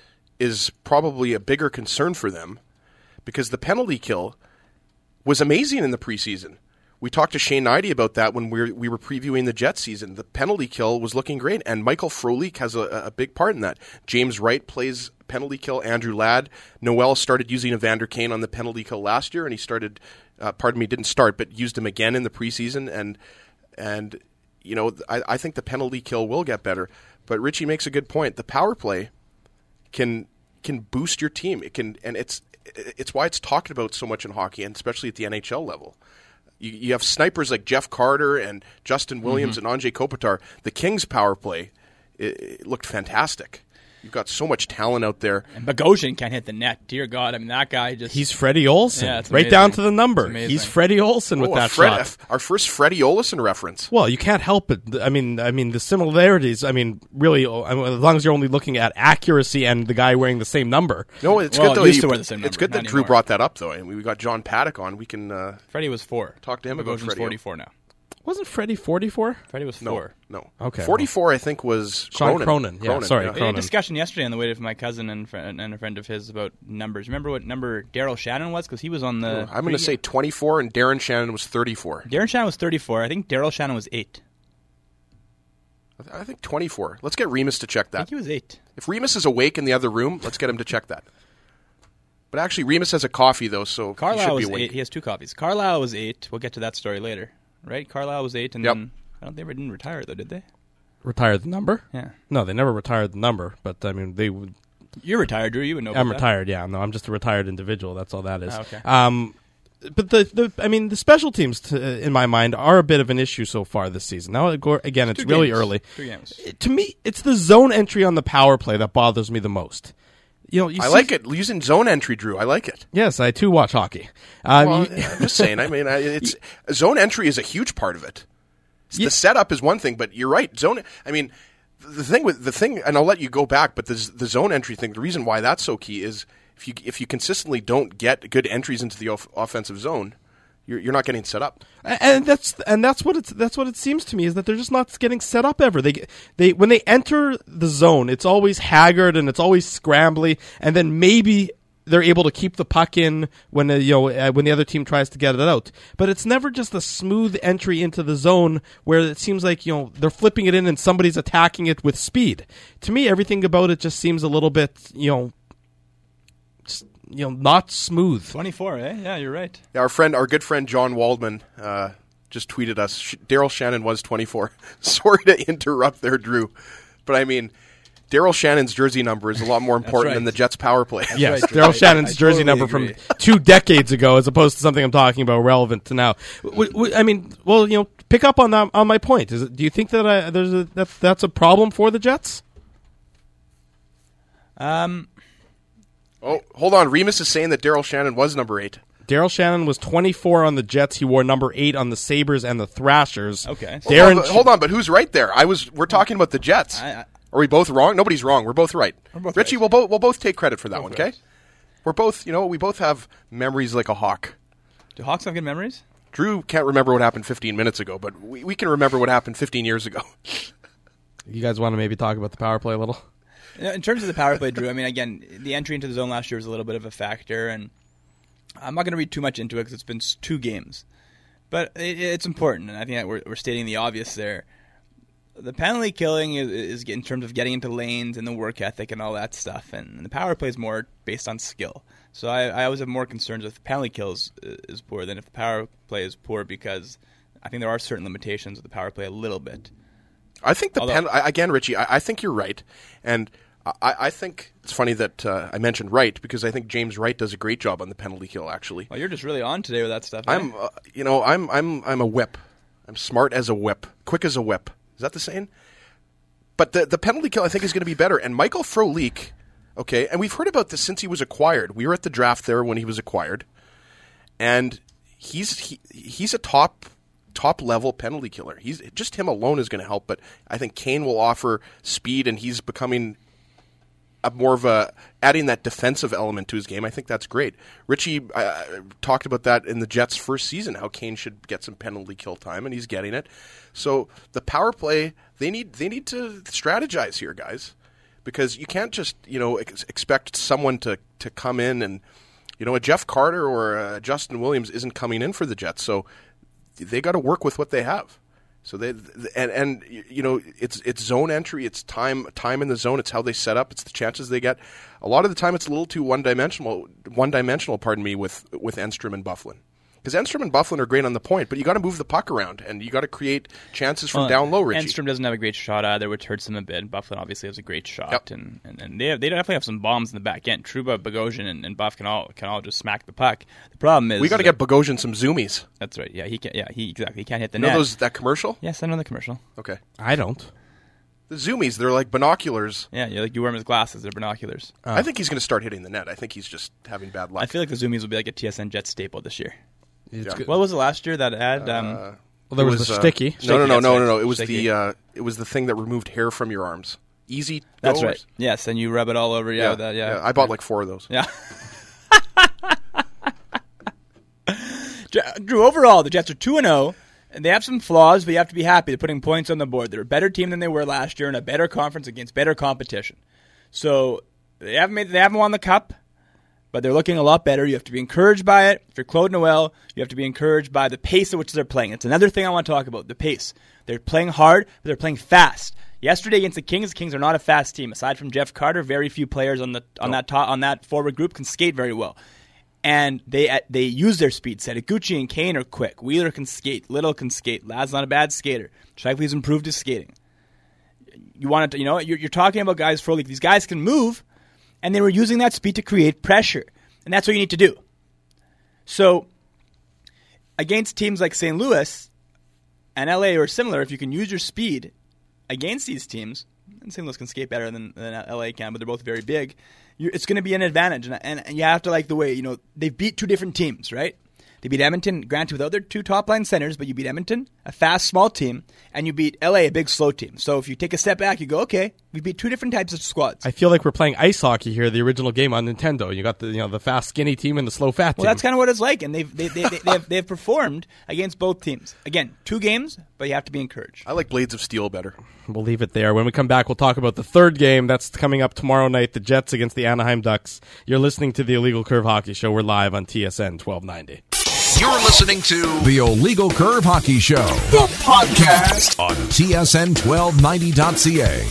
Speaker 3: is probably a bigger concern for them because the penalty kill was amazing in the preseason. we talked to Shane Knighty about that when we were, we were previewing the Jets season. The penalty kill was looking great, and Michael Frolik has a, a big part in that. James Wright plays penalty kill. Andrew Ladd. Noel started using Evander Kane on the penalty kill last year, and he started, uh, pardon me, didn't start, but used him again in the preseason. And, and you know, I, I think the penalty kill will get better. But Richie makes a good point. The power play can can boost your team. It can, and it's it's why it's talked about so much in hockey, and especially at the N H L level. You, you have snipers like Jeff Carter and Justin Williams mm-hmm. and Anze Kopitar. The Kings' power play it, it looked fantastic. You've got so much talent out there.
Speaker 5: And Bogosian can't hit the net. Dear God, I mean, that guy just...
Speaker 2: He's Freddie Olsen.
Speaker 5: Yeah, it's
Speaker 2: right
Speaker 5: amazing.
Speaker 2: down to the number. He's Freddie Olsen with
Speaker 3: oh,
Speaker 2: that
Speaker 3: Fred,
Speaker 2: shot.
Speaker 3: Our first Freddie Olsen reference.
Speaker 2: Well, you can't help it. I mean, I mean, the similarities, I mean, really, I mean, as long as you're only looking at accuracy and the guy wearing the same number.
Speaker 3: No, it's
Speaker 5: well,
Speaker 3: good, though.
Speaker 5: Used
Speaker 3: He,
Speaker 5: to wear the same
Speaker 3: it's
Speaker 5: number,
Speaker 3: good that
Speaker 5: not
Speaker 3: Drew
Speaker 5: anymore.
Speaker 3: brought that up, though. And we got John Paddock on. We can uh,
Speaker 5: Freddie was four.
Speaker 3: talk to him about
Speaker 5: Bogosian's
Speaker 3: Freddie.
Speaker 5: forty-four now.
Speaker 2: Wasn't Freddie forty-four?
Speaker 5: Freddie was
Speaker 3: No,
Speaker 5: four.
Speaker 3: no.
Speaker 2: Okay,
Speaker 3: forty-four, I think, was
Speaker 2: Sean
Speaker 3: Cronin.
Speaker 2: Cronin. Yeah,
Speaker 3: Cronin,
Speaker 2: sorry,
Speaker 3: yeah.
Speaker 5: We had
Speaker 2: Cronin.
Speaker 5: a discussion yesterday on the way to my cousin and, fr- and a friend of his about numbers. Remember what number Daryl Shannon was? Because he was on the...
Speaker 3: I'm going to say twenty-four, and Darren Shannon was thirty-four.
Speaker 5: Darren Shannon was thirty-four. I think Daryl Shannon was eight.
Speaker 3: I think twenty-four. Let's get Remus to check
Speaker 5: I
Speaker 3: that.
Speaker 5: think he was eight.
Speaker 3: If Remus is awake in the other room, let's get him to check that. But actually, Remus has a coffee, though, so he should
Speaker 5: Carlisle
Speaker 3: be
Speaker 5: was
Speaker 3: awake.
Speaker 5: eight. He has two copies. Carlisle was eight. We'll get to that story later. Right? Carlisle was eight, and
Speaker 3: Yep.
Speaker 5: then... I don't think they didn't retire, though, did they?
Speaker 2: Retired the number?
Speaker 5: Yeah.
Speaker 2: No, they never retired the number, but I mean, they would.
Speaker 5: You're retired, Drew. You would know about
Speaker 2: I'm
Speaker 5: that.
Speaker 2: retired, yeah. No, I'm just a retired individual. That's all that is.
Speaker 5: Ah, okay.
Speaker 2: Um, but the, the, I mean, the special teams, to, in my mind, are a bit of an issue so far this season. Now, again, it's
Speaker 5: Two
Speaker 2: really
Speaker 5: games.
Speaker 2: early.
Speaker 5: Two games.
Speaker 2: To me, it's the zone entry on the power play that bothers me the most. You know, you
Speaker 3: I
Speaker 2: see-
Speaker 3: like it. Using zone entry, Drew. I like it.
Speaker 2: Yes, I too watch hockey. Um,
Speaker 3: Well,
Speaker 2: you-
Speaker 3: I'm just saying. I mean, I- it's zone entry is a huge part of it.
Speaker 2: Yeah.
Speaker 3: The setup is one thing, but you're right. Zone. I mean, the thing with the thing, and I'll let you go back. But the the zone entry thing. The reason why that's so key is if you if you consistently don't get good entries into the off- offensive zone, you're you're not getting set up.
Speaker 2: and that's and that's what it's that's what it seems to me is that they're just not getting set up ever. They they when they enter the zone, it's always haggard and it's always scrambly, and then maybe they're able to keep the puck in when uh, you know uh, when the other team tries to get it out. But it's never just a smooth entry into the zone where it seems like you know they're flipping it in and somebody's attacking it with speed. To me, everything about it just seems a little bit you know. Just, you know, not smooth.
Speaker 5: twenty-four, eh? Yeah, you're right.
Speaker 3: Yeah, our friend, our good friend John Waldman, uh, just tweeted us. Sh- Daryl Shannon was twenty-four. Sorry to interrupt there, Drew, but I mean, Daryl Shannon's jersey number is a lot more important
Speaker 5: right.
Speaker 3: than the Jets' power play.
Speaker 2: Yes,
Speaker 5: right,
Speaker 2: Daryl
Speaker 5: I-
Speaker 2: Shannon's
Speaker 5: I
Speaker 2: jersey
Speaker 5: totally
Speaker 2: number
Speaker 5: agree.
Speaker 2: from two decades ago, as opposed to something I'm talking about relevant to now. W- w- I mean, well, you know, pick up on that on my point. Is it, do you think that I, there's a that, that's a problem for the Jets?
Speaker 5: Um,
Speaker 3: Oh, hold on. Remus is saying that Daryl Shannon was number eight.
Speaker 2: Daryl Shannon was twenty-four on the Jets. He wore number eight on the Sabres and the Thrashers.
Speaker 5: Okay.
Speaker 3: Hold
Speaker 2: Darren,
Speaker 3: on, but, hold on, but who's right there? I was. We're talking about the Jets.
Speaker 5: I- I-
Speaker 3: Are we both wrong? Nobody's wrong. We're both right.
Speaker 5: We're both
Speaker 3: Richie,
Speaker 5: right.
Speaker 3: we'll both we'll both take credit for that one.
Speaker 5: Both
Speaker 3: Okay.
Speaker 5: right.
Speaker 3: We're both. You know, we both have memories like a hawk.
Speaker 5: do Hawks have good memories?
Speaker 3: Drew can't remember what happened fifteen minutes ago, but we, we can remember what happened fifteen years ago.
Speaker 2: You guys want to maybe talk about the power play a little?
Speaker 5: In terms of the power play, Drew, I mean, again, the entry into the zone last year was a little bit of a factor, and I'm not going to read too much into it because it's been s- two games. But it, it's important, and I think that we're, we're stating the obvious there. The penalty killing is, is in terms of getting into lanes and the work ethic and all that stuff, and the power play is more based on skill. So I, I always have more concerns if the penalty kills is poor than if the power play is poor because I think there are certain limitations with the power play a little bit.
Speaker 3: I think the
Speaker 5: Although-
Speaker 3: pen, I, again, Richie. I, I think you're right, and I, I think it's funny that uh, I mentioned Wright because I think James Wright does a great job on the penalty kill. Actually,
Speaker 5: Well, you're just really on today with that stuff. eh?
Speaker 3: I'm, uh, you know, I'm, I'm, I'm a whip. I'm smart as a whip, quick as a whip. Is that the saying? But the the penalty kill, I think, is going to be better. And Michael Frolik, okay, and we've heard about this since he was acquired. We were at the draft there when he was acquired, and he's he, he's a top top level penalty killer. He's just him alone is going to help. But I think Kane will offer speed, and he's becoming a more of a adding that defensive element to his game. I think that's great. Richie uh, talked about that in the Jets' first season, how Kane should get some penalty kill time, and he's getting it. So the power play, they need they need to strategize here, guys, because you can't just you know ex- expect someone to to come in and you know a Jeff Carter or a Justin Williams isn't coming in for the Jets. So they got to work with what they have. So they and and you know it's it's zone entry, it's time time in the zone, it's how they set up, it's the chances they get. A lot of the time, it's a little too one dimensional. One dimensional, pardon me, with with Enstrom and Byfuglien. Because Enstrom and Byfuglien are great on the point, but you got to move the puck around and you got to create chances from
Speaker 5: well,
Speaker 3: down low. Richie.
Speaker 5: Enstrom doesn't have a great shot either, which hurts them a bit. Byfuglien obviously has a great shot,
Speaker 3: yep.
Speaker 5: and, and and they have, they definitely have some bombs in the back end. Trouba, Bogosian, and, and Buff can all can all just smack the puck. The problem is
Speaker 3: we got to get Bogosian some zoomies.
Speaker 5: That's right. Yeah, he can. Yeah, he exactly. He can't hit the
Speaker 3: you
Speaker 5: net.
Speaker 3: know those that commercial?
Speaker 5: Yes, I know the commercial.
Speaker 3: Okay,
Speaker 2: I don't.
Speaker 3: The zoomies, they're like binoculars.
Speaker 5: Yeah, you like you wear him his glasses. They're binoculars.
Speaker 3: Uh, I think he's going to start hitting the net. I think he's just having bad luck.
Speaker 5: I feel like the zoomies will be like a T S N Jet staple this year.
Speaker 2: Yeah.
Speaker 5: What was it last year that ad? Um,
Speaker 3: Uh,
Speaker 2: well, there was,
Speaker 3: was
Speaker 2: the
Speaker 3: uh,
Speaker 2: sticky.
Speaker 3: No, no, no,
Speaker 5: That's
Speaker 3: no,
Speaker 5: right.
Speaker 3: no, no. It was
Speaker 5: Sticky.
Speaker 3: the uh, it was the thing that removed hair from your arms. Easy.
Speaker 5: That's
Speaker 3: goers.
Speaker 5: right. Yes, and you rub it all over. Yeah,
Speaker 3: Yeah,
Speaker 5: with that, yeah.
Speaker 3: yeah. I bought like four of those.
Speaker 5: Yeah. Drew, overall, the Jets are two and oh, and they have some flaws, but you have to be happy. They're putting points on the board. They're a better team than they were last year in a better conference against better competition. So they haven't made, they haven't won the cup, but they're looking a lot better. You have to be encouraged by it. If you're Claude Noel, you have to be encouraged by the pace at which they're playing. It's another thing I want to talk about, the pace. They're playing hard, but they're playing fast. Yesterday against the Kings, the Kings are not a fast team. Aside from Jeff Carter, very few players on the on
Speaker 3: No.
Speaker 5: that top, on that forward group can skate very well. And they they use their speed. Setaguchi and Kane are quick. Wheeler can skate. Little can skate. Lad's not a bad skater. Shifley's improved his skating. You want to, you know, you're, you're talking about guys for a league. These guys can move, and they were using that speed to create pressure. And that's what you need to do. So, against teams like Saint Louis and L A or similar, if you can use your speed against these teams, and Saint Louis can skate better than, than L A can, but they're both very big, you're, it's going to be an advantage. And, and, and you have to like the way, you know, they've beat two different teams, right? They beat Edmonton, granted without their two top-line centers, but you beat Edmonton, a fast, small team, and you beat L A, a big, slow team. So if you take a step back, you go, okay, we beat two different types of squads.
Speaker 2: I feel like we're playing ice hockey here, the original game on Nintendo. You got the you know the fast, skinny team and the slow, fat team.
Speaker 5: Well, that's kind of what it's like, and they've they, they, they, they have, they've performed against both teams. Again, two games, but you have to be encouraged.
Speaker 3: I like Blades of Steel better.
Speaker 2: We'll leave it there. When we come back, we'll talk about the third game that's coming up tomorrow night, the Jets against the Anaheim Ducks. You're listening to the Illegal Curve Hockey Show. We're live on T S N twelve ninety.
Speaker 1: You're listening to the Illegal Curve Hockey Show, the podcast on T S N twelve ninety dot C A.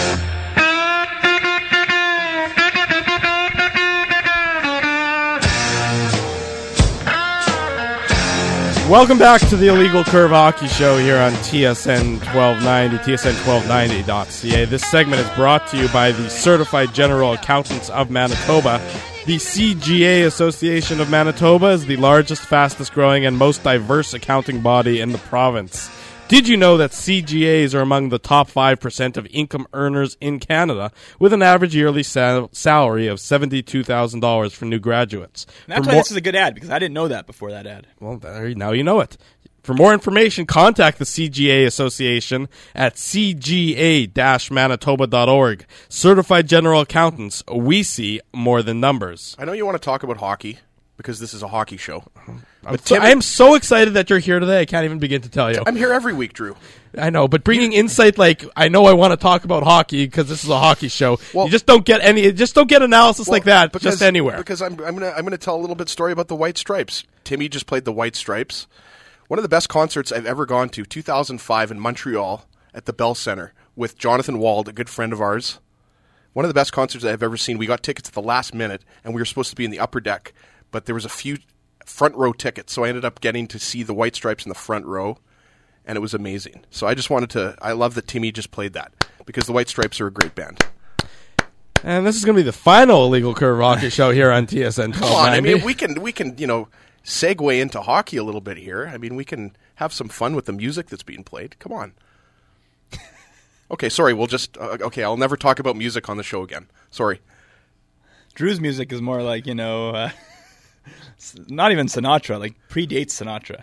Speaker 2: Welcome back to the Illegal Curve Hockey Show here on T S N twelve ninety, T S N twelve ninety dot C A. This segment is brought to you by the Certified General Accountants of Manitoba. The C G A Association of Manitoba is the largest, fastest growing, and most diverse accounting body in the province. Did you know that C G As are among the top five percent of income earners in Canada, with an average yearly sal- salary of seventy-two thousand dollars for new graduates?
Speaker 5: And that's
Speaker 2: For
Speaker 5: why
Speaker 2: more-
Speaker 5: this is a good ad, because I didn't know that before that ad.
Speaker 2: Well, there, now you know it. For more information, contact the C G A Association at c g a dash manitoba dot org. Certified General Accountants, we see more than numbers.
Speaker 3: I know you want to talk about hockey because this is a hockey show.
Speaker 2: I'm so, I am so excited that you're here today, I can't even begin to tell you.
Speaker 3: I'm here every week, Drew.
Speaker 2: I know, but bringing insight like, I know I want to talk about hockey because this is a hockey show.
Speaker 3: Well-
Speaker 2: you just don't get any, just don't get analysis
Speaker 3: Well,
Speaker 2: like that
Speaker 3: because,
Speaker 2: just anywhere.
Speaker 3: Because I'm I'm gonna I'm gonna tell a little bit story about the White Stripes. Timmy just played the White Stripes. One of the best concerts I've ever gone to, two thousand five in Montreal at the Bell Center with Jonathan Wald, a good friend of ours. One of the best concerts I've ever seen. We got tickets at the last minute, and we were supposed to be in the upper deck, but there was a few front row tickets, so I ended up getting to see the White Stripes in the front row, and it was amazing. So I just wanted to, I love that Timmy just played that, because the White Stripes are a great band.
Speaker 2: And this is going to be the final Illegal Curve Hockey Show here on T S N
Speaker 3: Come
Speaker 2: twelve
Speaker 3: on,
Speaker 2: ninety.
Speaker 3: I mean, we can, we can, you know, segue into hockey a little bit here. I mean, we can have some fun with the music that's being played. Come on. Okay, sorry, we'll just, uh, okay, I'll never talk about music on the show again. Sorry.
Speaker 5: Drew's music is more like, you know, uh, not even Sinatra, like predates Sinatra.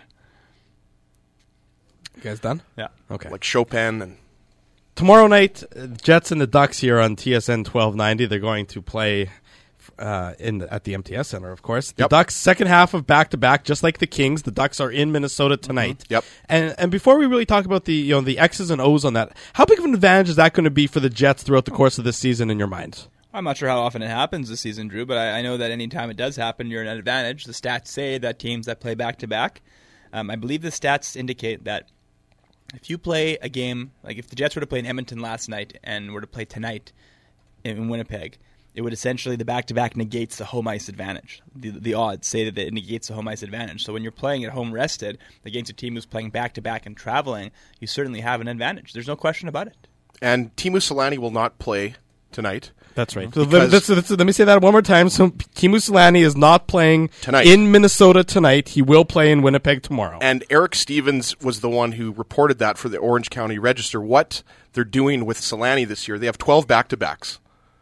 Speaker 2: You guys done?
Speaker 5: Yeah.
Speaker 2: Okay.
Speaker 3: Like Chopin and...
Speaker 2: Tomorrow night, uh, Jets and the Ducks here on T S N twelve ninety. They're going to play uh, in the, at the M T S Center, of course. The
Speaker 3: Yep.
Speaker 2: Ducks, second half of back-to-back, just like the Kings. The Ducks are in Minnesota tonight.
Speaker 3: Yep.
Speaker 2: And and before we really talk about the you know the X's and O's on that, how big of an advantage is that going to be for the Jets throughout the course of this season in your mind?
Speaker 5: I'm not sure how often it happens this season, Drew, but I, I know that any time it does happen, you're at an advantage. The stats say that teams that play back-to-back Um, I believe the stats indicate that if you play a game, like if the Jets were to play in Edmonton last night and were to play tonight in Winnipeg, it would essentially, the back-to-back negates the home ice advantage. The, the odds say that it negates the home ice advantage. So when you're playing at home rested against a team who's playing back-to-back and traveling, you certainly have an advantage. There's no question about it.
Speaker 3: And Teemu Selanne will not play tonight.
Speaker 2: That's right. So let, let's, let's, let me say that one more time. So Teemu Selanne is not playing
Speaker 3: tonight
Speaker 2: in Minnesota tonight. He will play in Winnipeg tomorrow.
Speaker 3: And Eric Stevens was the one who reported that for the Orange County Register. What they're doing with Selanne this year, they have twelve back-to-backs.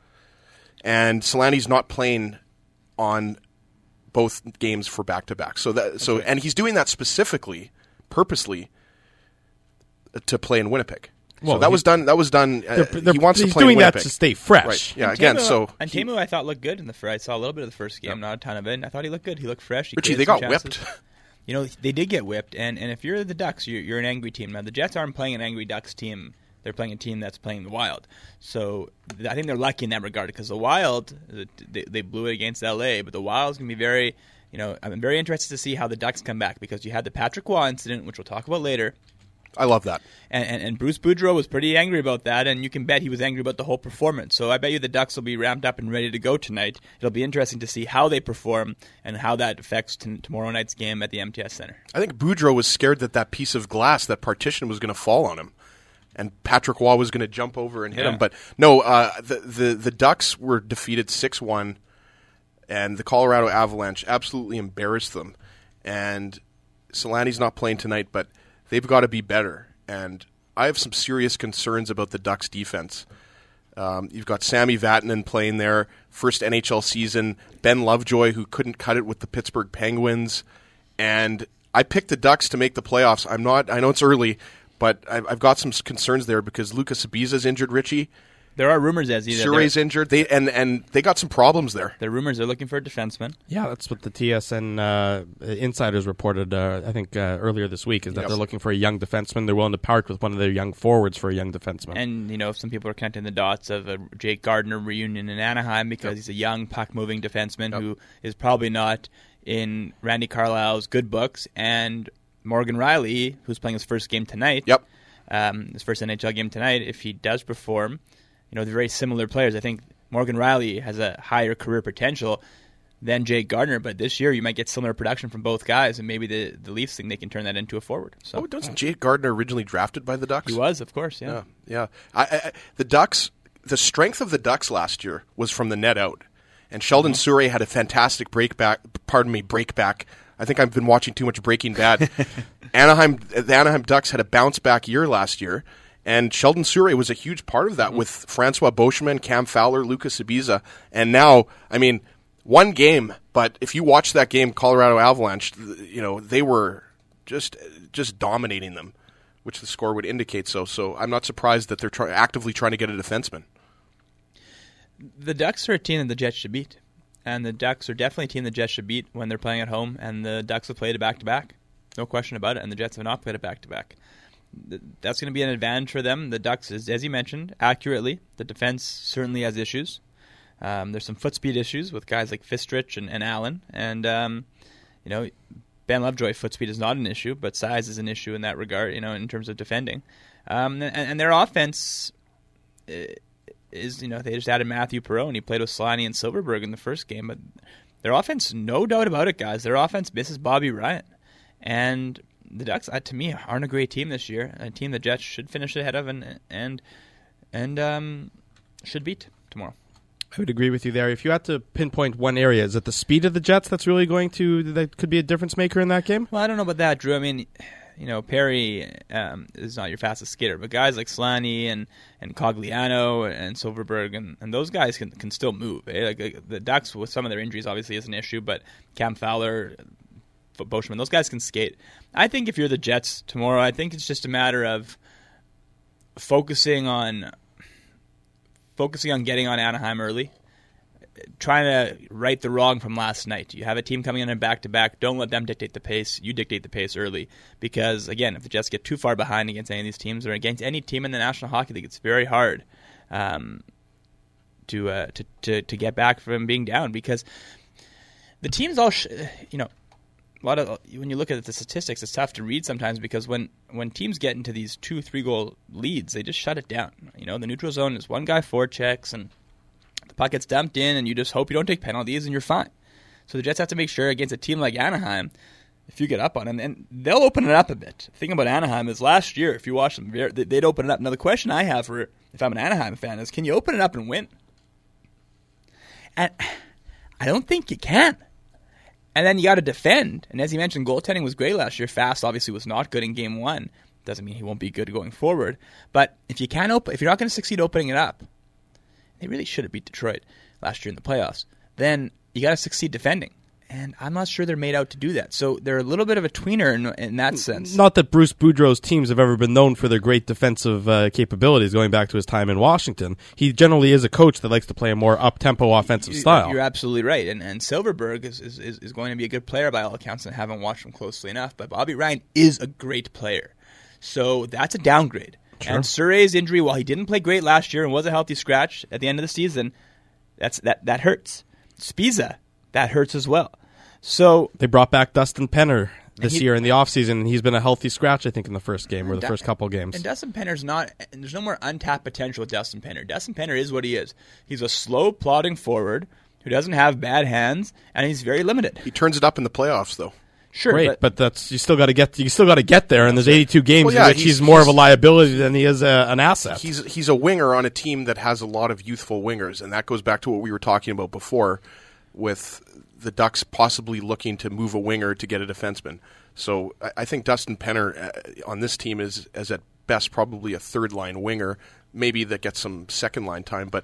Speaker 3: And Solanne's not playing on both games for back-to-back. So that so, and he's doing that specifically, purposely, to play in Winnipeg.
Speaker 2: Well,
Speaker 3: so that
Speaker 2: he,
Speaker 3: was done. That was done. Uh,
Speaker 2: they're, they're,
Speaker 3: he wants
Speaker 2: he's
Speaker 3: to play
Speaker 2: doing
Speaker 3: in Winnipeg
Speaker 2: that to stay fresh.
Speaker 3: Right. Yeah.
Speaker 5: And
Speaker 3: again,
Speaker 5: Teemu,
Speaker 3: so
Speaker 5: and
Speaker 3: he,
Speaker 5: Teemu, I thought looked good in the first. I saw a little bit of the first game,
Speaker 3: yep.
Speaker 5: not a ton of it. And I thought he looked good. He looked fresh. He
Speaker 3: Richie, they
Speaker 5: some
Speaker 3: got
Speaker 5: chances.
Speaker 3: whipped.
Speaker 5: You know, they did get whipped. And, and if you're the Ducks, you're, you're an angry team. Now the Jets aren't playing an angry Ducks team. They're playing a team that's playing the Wild. So I think they're lucky in that regard because the Wild, they, they blew it against L A, but the Wild's going to be very, you know, I'm very interested to see how the Ducks come back because you had the Patrick Waugh incident, which we'll talk about later.
Speaker 3: I love that.
Speaker 5: And, and, and Bruce Boudreau was pretty angry about that, and you can bet he was angry about the whole performance. So I bet you the Ducks will be ramped up and ready to go tonight. It'll be interesting to see how they perform and how that affects t- tomorrow night's game at the M T S Center.
Speaker 3: I think Boudreau was scared that that piece of glass, that partition, was going to fall on him. And Patrick Waugh was going to jump over and hit
Speaker 5: yeah.
Speaker 3: him. But no, uh, the, the the Ducks were defeated six one, and the Colorado Avalanche absolutely embarrassed them. And Solanne's not playing tonight, but they've got to be better. And I have some serious concerns about the Ducks' defense. Um, you've got Sami Vatanen playing there, first N H L season. Ben Lovejoy, who couldn't cut it with the Pittsburgh Penguins. And I picked the Ducks to make the playoffs. I'm not. I know it's early. But I've got some concerns there because Lucas Ibiza's injured, Richie.
Speaker 5: There are rumors, as either
Speaker 3: Sure's injured. They and, and they got some problems there.
Speaker 5: The rumors they're looking for a defenseman.
Speaker 2: Yeah, that's what the T S N uh, insiders reported. Uh, I think uh, earlier this week is that
Speaker 3: yep.
Speaker 2: they're looking for a young defenseman. They're willing to part with one of their young forwards for a young defenseman.
Speaker 5: And you know, some people are connecting the dots of a Jake Gardner reunion in Anaheim because yep. he's a young puck-moving defenseman yep. who is probably not in Randy Carlyle's good books and Morgan Riley, who's playing his first game tonight,
Speaker 3: yep,
Speaker 5: um, his first N H L game tonight, if he does perform, you know, they're very similar players. I think Morgan Riley has a higher career potential than Jake Gardner, but this year you might get similar production from both guys, and maybe the, the Leafs think they can turn that into a forward. So,
Speaker 3: oh, wasn't Jake Gardner originally drafted by the Ducks?
Speaker 5: He was, of course, yeah.
Speaker 3: Yeah, yeah. I, I, the Ducks, the strength of the Ducks last year was from the net out, and Sheldon mm-hmm. Sure had a fantastic break back, pardon me, break back. I think I've been watching too much Breaking Bad. Anaheim, the Anaheim Ducks had a bounce-back year last year, and Sheldon Sure was a huge part of that mm-hmm. with Francois Beauchemin, Cam Fowler, Lucas Ibiza. And now, I mean, one game, but if you watch that game, Colorado Avalanche, you know, they were just just dominating them, which the score would indicate so. So I'm not surprised that they're try- actively trying to get a defenseman.
Speaker 5: The Ducks are a team that the Jets should beat. And the Ducks are definitely a team the Jets should beat when they're playing at home. And the Ducks have played a back-to-back. No question about it. And the Jets have not played a back-to-back. That's going to be an advantage for them. The Ducks, is, as you mentioned, accurately, the defense certainly has issues. Um, there's some foot speed issues with guys like Fistrich and, and Allen. And, um, you know, Ben Lovejoy, foot speed is not an issue, but size is an issue in that regard, you know, in terms of defending. Um, and, and their offense is, you know, they just added Matthew Perreault, and he played with Selanne and Silverberg in the first game. But their offense, no doubt about it, guys, their offense misses Bobby Ryan. And the Ducks, uh, to me, aren't a great team this year. A team the Jets should finish ahead of and and and um, should beat tomorrow.
Speaker 2: I would agree with you there. If you had to pinpoint one area, is it the speed of the Jets that's really going to that could be a difference maker in that game?
Speaker 5: Well, I don't know about that, Drew. I mean, you know, Perry um, is not your fastest skater, but guys like Selanne and and Cogliano and Silverberg and, and those guys can can still move. Eh? Like, like the Ducks with some of their injuries obviously is an issue, but Cam Fowler, Beauchemin, those guys can skate. I think if you're the Jets tomorrow, I think it's just a matter of focusing on focusing on getting on Anaheim early, trying to right the wrong from last night. You have a team coming in and back-to-back. Don't let them dictate the pace. You dictate the pace early. Because, again, if the Jets get too far behind against any of these teams or against any team in the National Hockey League, it's very hard um, to, uh, to to to get back from being down. Because the teams all, sh- you know, a lot of when you look at the statistics, it's tough to read sometimes because when, when teams get into these two, three goal leads, they just shut it down. You know, the neutral zone is one guy four checks, and the puck gets dumped in, and you just hope you don't take penalties, and you're fine. So the Jets have to make sure against a team like Anaheim, if you get up on them, and they'll open it up a bit. The thing about Anaheim is last year, if you watch them, they'd open it up. Now the question I have for if I'm an Anaheim fan is, can you open it up and win? And I don't think you can. And then you got to defend. And as you mentioned, goaltending was great last year. Fast obviously was not good in game one. Doesn't mean he won't be good going forward. But if you can't open, if you're not going to succeed opening it up, they really should have beat Detroit last year in the playoffs. Then you got to succeed defending. And I'm not sure they're made out to do that. So they're a little bit of a tweener in, in that sense.
Speaker 2: Not that Bruce Boudreau's teams have ever been known for their great defensive uh, capabilities going back to his time in Washington. He generally is a coach that likes to play a more up-tempo offensive style.
Speaker 5: You're absolutely right. And, and Silverberg is, is, is going to be a good player by all accounts, and I haven't watched him closely enough. But Bobby Ryan is a great player. So that's a downgrade. Sure. And Surrey's injury, while he didn't play great last year and was a healthy scratch at the end of the season, that's that, that hurts. Spiza, that hurts as well. So
Speaker 2: they brought back Dustin Penner this
Speaker 5: he,
Speaker 2: year in the offseason, and he's been a healthy scratch, I think, in the first game or the
Speaker 5: Du-
Speaker 2: first couple games.
Speaker 5: And Dustin Penner's not – there's no more untapped potential with Dustin Penner. Dustin Penner is what he is. He's a slow, plodding forward who doesn't have bad hands, and he's very limited.
Speaker 3: He turns it up in the playoffs, though.
Speaker 5: Sure,
Speaker 2: Great,
Speaker 5: but,
Speaker 2: but that's you still got to get you still got to get there, and there's eighty-two games
Speaker 3: well, yeah,
Speaker 2: in which he's,
Speaker 3: he's
Speaker 2: more
Speaker 3: he's,
Speaker 2: of a liability than he is a, an asset.
Speaker 3: He's he's a winger on a team that has a lot of youthful wingers, and that goes back to what we were talking about before with the Ducks possibly looking to move a winger to get a defenseman. So I, I think Dustin Penner uh, on this team is, is at best probably a third-line winger, maybe that gets some second-line time. But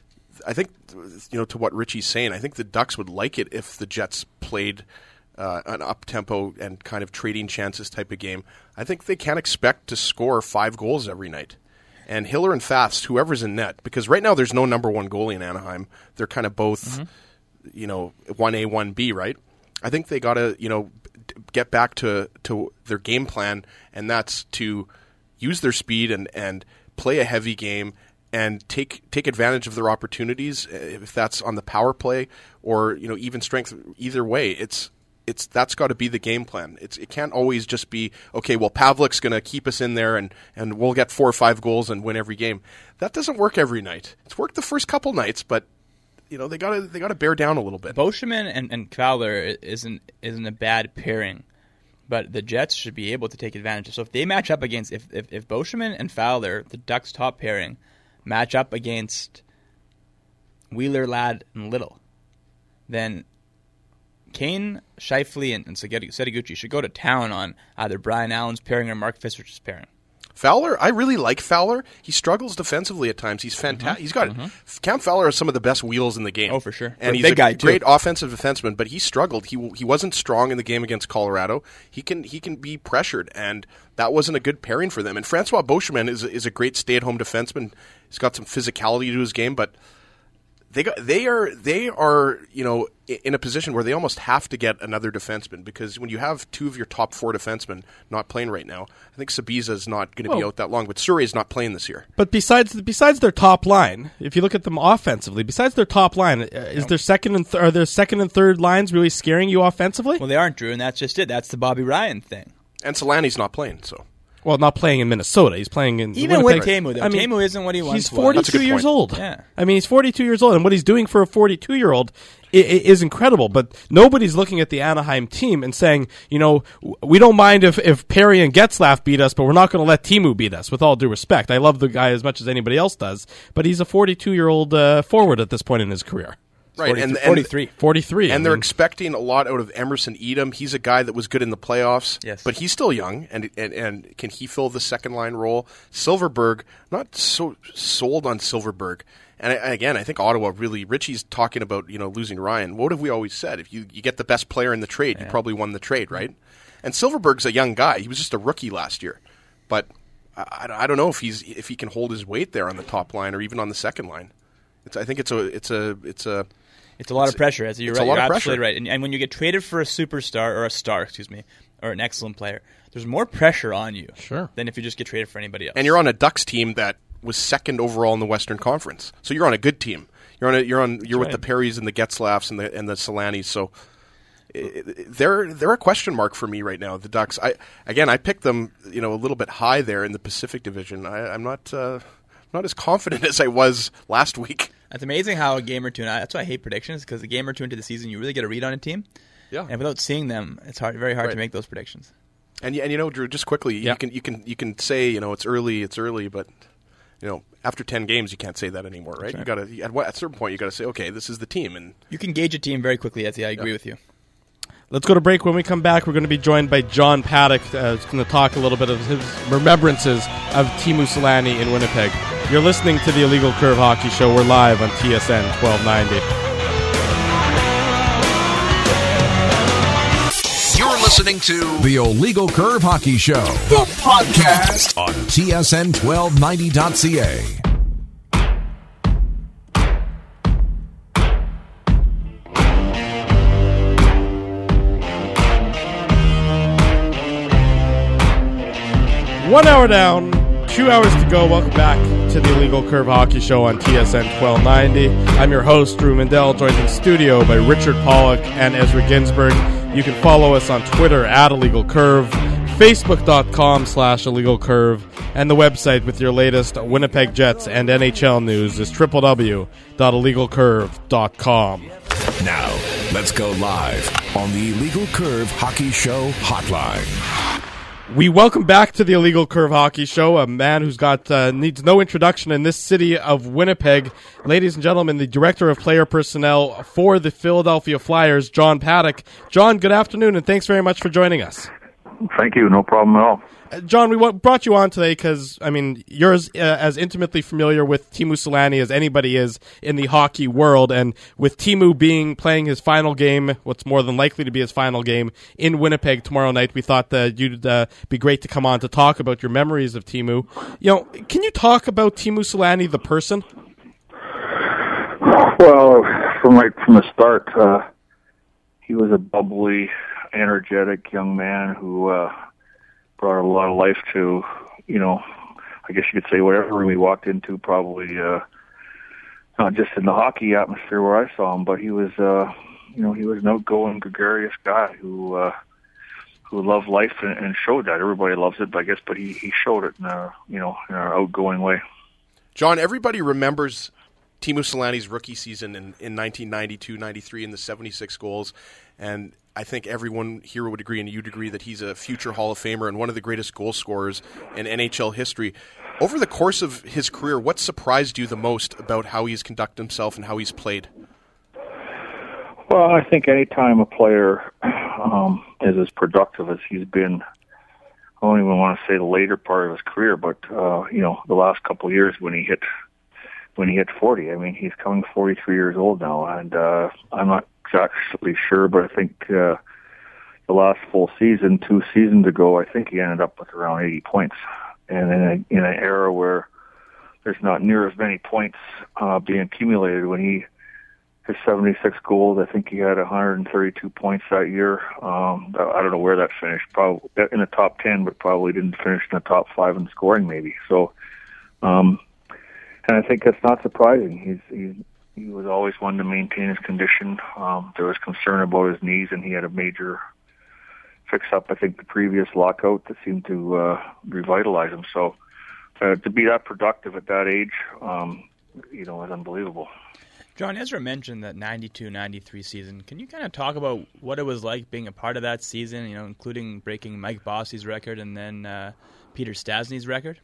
Speaker 3: I think, you know, to what Richie's saying, I think the Ducks would like it if the Jets played uh, an up-tempo and kind of trading chances type of game. I think they can't expect to score five goals every night. And Hiller and Fast, whoever's in net, because right now there's no number one goalie in Anaheim. They're kind of both... Mm-hmm. you know, one A, one B, right? I think they got to, you know, get back to, to their game plan, and that's to use their speed and, and play a heavy game and take take advantage of their opportunities, if that's on the power play or, you know, even strength. Either way, it's it's that's got to be the game plan. It's it can't always just be, okay, well, Pavlik's going to keep us in there and, and we'll get four or five goals and win every game. That doesn't work every night. It's worked the first couple nights, but you know, they gotta they gotta bear down a little bit.
Speaker 5: Beauchemin and, and Fowler isn't isn't a bad pairing, but the Jets should be able to take advantage of. So if they match up against if if, if Beauchemin and Fowler, the Ducks' top pairing, match up against Wheeler, Ladd, and Little, then Kane, Scheifele, and, and Setoguchi should go to town on either Brian Allen's pairing or Mark Fisher's pairing.
Speaker 3: Fowler, I really like Fowler. He struggles defensively at times. He's fantastic. Mm-hmm. He's got mm-hmm. Cam Fowler has some of the best wheels in the game.
Speaker 5: Oh, for sure.
Speaker 3: And
Speaker 5: for
Speaker 3: he's
Speaker 5: a, big
Speaker 3: a
Speaker 5: guy
Speaker 3: great
Speaker 5: too.
Speaker 3: offensive defenseman, but he struggled. He he wasn't strong in the game against Colorado. He can he can be pressured, and that wasn't a good pairing for them. And Francois Beauchemin is is a great stay-at-home defenseman. He's got some physicality to his game, but they got they are they are you know in a position where they almost have to get another defenseman, because when you have two of your top four defensemen not playing right now, I think Sabiza is not going to well, be out that long, but Surrey is not playing this year.
Speaker 2: But besides besides their top line, if you look at them offensively, besides their top line, is their second and th- are their second and third lines really scaring you offensively?
Speaker 5: Well, they aren't, Drew, and that's just it. That's the Bobby Ryan thing.
Speaker 3: And Solani's not playing, so.
Speaker 2: Well, not playing in Minnesota. He's playing in
Speaker 5: even
Speaker 2: Winnipeg.
Speaker 5: with Teemu. Though.
Speaker 2: I mean,
Speaker 5: Teemu isn't what he once
Speaker 2: He's forty-two
Speaker 5: was.
Speaker 2: years old.
Speaker 5: Yeah.
Speaker 2: I mean, he's forty-two years old, and what he's doing for a forty-two-year-old is, is incredible. But nobody's looking at the Anaheim team and saying, you know, we don't mind if, if Perry and Getzlaf beat us, but we're not going to let Teemu beat us, with all due respect. I love the guy as much as anybody else does, but he's a forty-two-year-old uh, forward at this point in his career.
Speaker 3: Right,
Speaker 5: forty-three,
Speaker 3: and, and
Speaker 5: forty-three.
Speaker 2: forty-three.
Speaker 3: And
Speaker 2: I
Speaker 3: they're
Speaker 2: mean.
Speaker 3: expecting a lot out of Emerson Edom. He's a guy that was good in the playoffs,
Speaker 5: yes.
Speaker 3: but he's still young, and, and and can he fill the second line role? Silverberg, not so sold on Silverberg. And, I, and again, I think Ottawa really, Richie's talking about, you know, losing Ryan. What have we always said? If you, you get the best player in the trade, yeah. you probably won the trade, right? And Silverberg's a young guy. He was just a rookie last year. But I, I don't know if he's if he can hold his weight there on the top line or even on the second line. It's, I think it's a it's a it's a
Speaker 5: It's a lot it's, of pressure, as you're right.
Speaker 3: A lot
Speaker 5: you're
Speaker 3: of
Speaker 5: absolutely
Speaker 3: pressure.
Speaker 5: right. And, and when you get traded for a superstar or a star, excuse me, or an excellent player, there's more pressure on you
Speaker 2: sure.
Speaker 5: than if you just get traded for anybody else.
Speaker 3: And you're on a Ducks team that was second overall in the Western Conference, so you're on a good team. You're on a, you're on you're That's with right. the Perrys and the Getzlafs and the and the Solanis. So they're they're a question mark for me right now. The Ducks. I again, I picked them, you know, a little bit high there in the Pacific Division. I, I'm not uh, not as confident as I was last week.
Speaker 5: It's amazing how a game or two. And that's why I hate predictions, because a game or two into the season, you really get a read on a team.
Speaker 3: Yeah.
Speaker 5: And without seeing them, it's hard, very hard
Speaker 3: right.
Speaker 5: to make those predictions.
Speaker 3: And and you know, Drew, just quickly,
Speaker 2: yeah.
Speaker 3: you can you can you can say, you know, it's early, it's early, but you know, after ten games, you can't say that anymore, right? right. You got to at, at a certain point, you got to say, okay, this is the team, and
Speaker 5: you can gauge a team very quickly. Ezzy, I agree
Speaker 3: yeah.
Speaker 5: with you.
Speaker 2: Let's go to break. When we come back, we're going to be joined by John Paddock. Uh, who's going to talk a little bit of his remembrances of Teemu Selanne in Winnipeg. You're listening to the Illegal Curve Hockey Show. We're live on T S N twelve ninety.
Speaker 1: You're listening to the Illegal Curve Hockey Show, the podcast on T S N twelve ninety dot C A.
Speaker 2: One hour down, two hours to go. Welcome back to the Illegal Curve Hockey Show on T S N twelve ninety. I'm your host, Drew Mandel, joined in studio by Richard Pollock and Ezra Ginsburg. You can follow us on Twitter at Illegal Curve, Facebook.com slash Illegal Curve, and the website with your latest Winnipeg Jets and N H L news is w w w dot illegal curve dot com.
Speaker 1: Now, let's go live on the Illegal Curve Hockey Show hotline.
Speaker 2: We welcome back to the Illegal Curve Hockey Show a man who's got uh, needs no introduction in this city of Winnipeg. Ladies and gentlemen, the Director of Player Personnel for the Philadelphia Flyers, John Paddock. John, good afternoon, and thanks very much for joining us.
Speaker 6: Thank you. No problem at all.
Speaker 2: Uh, John, we w- brought you on today because, I mean, you're as, uh, as intimately familiar with Teemu Selanne as anybody is in the hockey world, and with Teemu being playing his final game, what's more than likely to be his final game, in Winnipeg tomorrow night, we thought that you'd uh, be great to come on to talk about your memories of Teemu. You know, can you talk about Teemu Selanne, the person?
Speaker 6: Well, from right from the start, uh, he was a bubbly, energetic young man who uh, brought a lot of life to, you know, I guess you could say whatever room he walked into, probably uh, not just in the hockey atmosphere where I saw him, but he was, uh, you know, he was an outgoing, gregarious guy who uh, who loved life and, and showed that. Everybody loves it, I guess, but he, he showed it in a, you know, in an outgoing way.
Speaker 3: John, everybody remembers Teemu Selanne's rookie season in, in nineteen ninety-two ninety-three and the seventy-six goals, and I think everyone here would agree, and you'd agree, that he's a future Hall of Famer and one of the greatest goal scorers in N H L history. Over the course of his career, what surprised you the most about how he's conducted himself and how he's played?
Speaker 6: Well, I think any time a player um, is as productive as he's been, I don't even want to say the later part of his career, but uh, you know, the last couple of years when he hit when he hit forty. I mean, he's coming forty-three years old now, and uh, I'm not exactly sure, but I think uh, the last full season, two seasons ago, I think he ended up with around eighty points. And in, a, in an era where there's not near as many points uh, being accumulated, when he his seventy-six goals, I think he had one hundred thirty-two points that year. Um, I don't know where that finished, probably in the top ten, but probably didn't finish in the top five in scoring, maybe. So, um, and I think that's not surprising. He's he's He was always one to maintain his condition. Um, there was concern about his knees, and he had a major fix-up, I think, the previous lockout that seemed to uh, revitalize him. So uh, to be that productive at that age, um, you know, is unbelievable.
Speaker 5: John, Ezra mentioned that ninety-two ninety-three season. Can you kind of talk about what it was like being a part of that season, you know, including breaking Mike Bossy's record and then uh, Peter Stastny's record?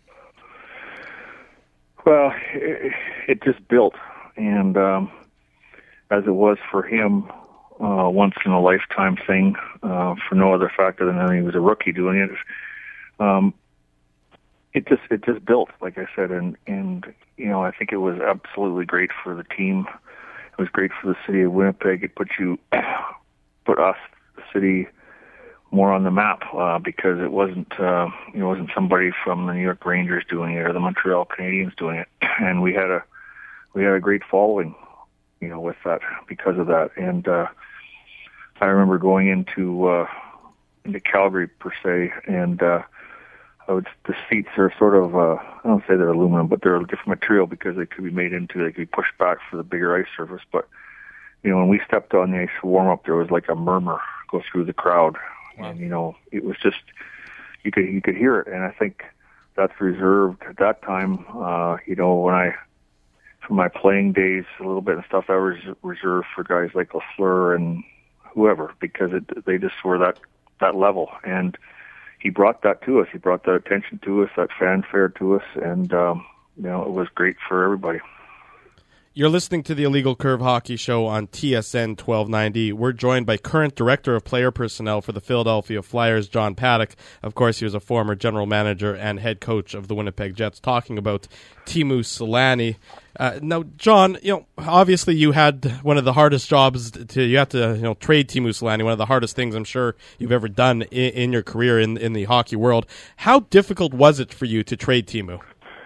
Speaker 6: Well, it, it just built. And um, as it was for him, uh, once in a lifetime thing, uh, for no other factor than that he was a rookie doing it. Um, it just it just built, like I said, and and you know I think it was absolutely great for the team. It was great for the city of Winnipeg. It put you, put us, the city, more on the map uh, because it wasn't uh, it wasn't somebody from the New York Rangers doing it or the Montreal Canadiens doing it, and we had a we had a great following, you know, with that because of that. And uh, I remember going into uh, into Calgary per se, and uh, I would, the seats are sort of uh, I don't say they're aluminum, but they're a different material because they could be made into they could be pushed back for the bigger ice surface. But you know, when we stepped on the ice for warm up, there was like a murmur go through the crowd.
Speaker 5: Wow.
Speaker 6: And, you know, it was just, you could, you could hear it. And I think that's reserved at that time. Uh, you know, when I, from my playing days, a little bit of stuff I was reserved for guys like Lafleur and whoever, because it, they just were that, that level. And he brought that to us. He brought that attention to us, that fanfare to us. And, um, you know, it was great for everybody.
Speaker 2: You're listening to the Illegal Curve Hockey Show on T S N twelve ninety. We're joined by current Director of Player Personnel for the Philadelphia Flyers, John Paddock. Of course, he was a former general manager and head coach of the Winnipeg Jets, talking about Teemu Selanne. Uh, now, John, you know, obviously you had one of the hardest jobs to, you have to, you know, trade Teemu Selanne, one of the hardest things I'm sure you've ever done in, in your career in, in the hockey world. How difficult was it for you to trade Teemu?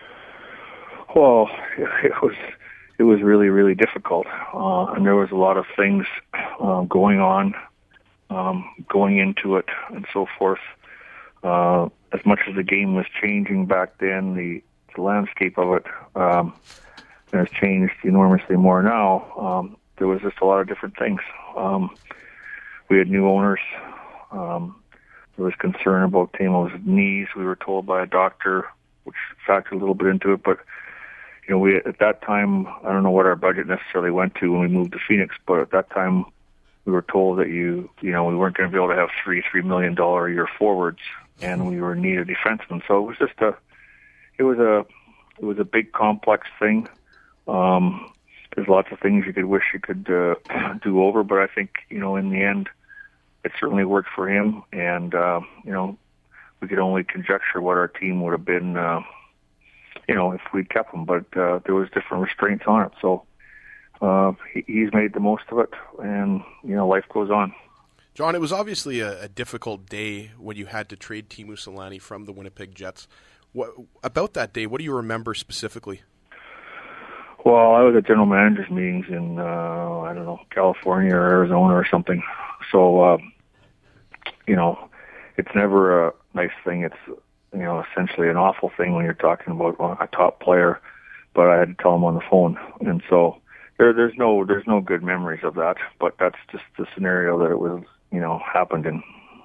Speaker 6: Well, it was... It was really, really difficult, uh, and there was a lot of things uh, going on, um, going into it, and so forth. Uh, as much as the game was changing back then, the, the landscape of it um, has changed enormously more now. Um, there was just a lot of different things. Um, we had new owners. Um, there was concern about Teemu's knees. We were told by a doctor, which factored a little bit into it, but you know, we at that time, I don't know what our budget necessarily went to when we moved to Phoenix, but at that time, we were told that you, you know, we weren't going to be able to have three three million dollar a year forwards, and we were in need of defensemen. So it was just a, it was a, it was a big complex thing. Um, there's lots of things you could wish you could uh, do over, but I think you know, in the end, it certainly worked for him, and uh, you know, we could only conjecture what our team would have been. Uh, you know, if we'd kept him, but uh, there was different restraints on it. So uh, he, he's made the most of it, and, you know, life goes on.
Speaker 3: John, it was obviously a, a difficult day when you had to trade Teemu Selanne from the Winnipeg Jets. What about that day, what do you remember specifically?
Speaker 6: Well, I was at general managers meetings in, uh, I don't know, California or Arizona or something. So, uh, you know, it's never a nice thing. It's, you know, essentially an awful thing when you're talking about a top player, but I had to tell him on the phone. And so there, there's no, there's no good memories of that, but that's just the scenario that it was, you know, happened in.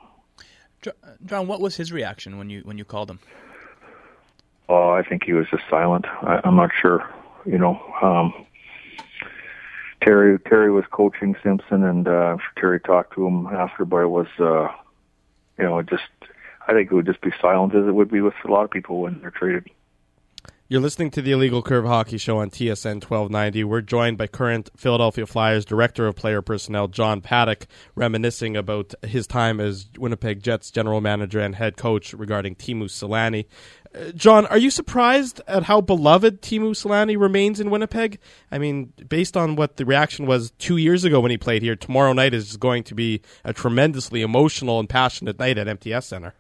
Speaker 5: John, what was his reaction when you, when you called him?
Speaker 6: Oh, I think he was just silent. I, I'm not sure, you know, um, Terry, Terry was coaching Simpson, and, uh, Terry talked to him after, but it was, uh, you know, it just, I think it would just be silent as it would be with a lot of people when they're traded.
Speaker 2: You're listening to the Illegal Curve Hockey Show on T S N twelve ninety. We're joined by current Philadelphia Flyers Director of Player Personnel, John Paddock, reminiscing about his time as Winnipeg Jets General Manager and Head Coach regarding Teemu Selanne. Uh, John, are you surprised at how beloved Teemu Selanne remains in Winnipeg? I mean, based on what the reaction was two years ago when he played here, tomorrow night is going to be a tremendously emotional and passionate night at M T S Center.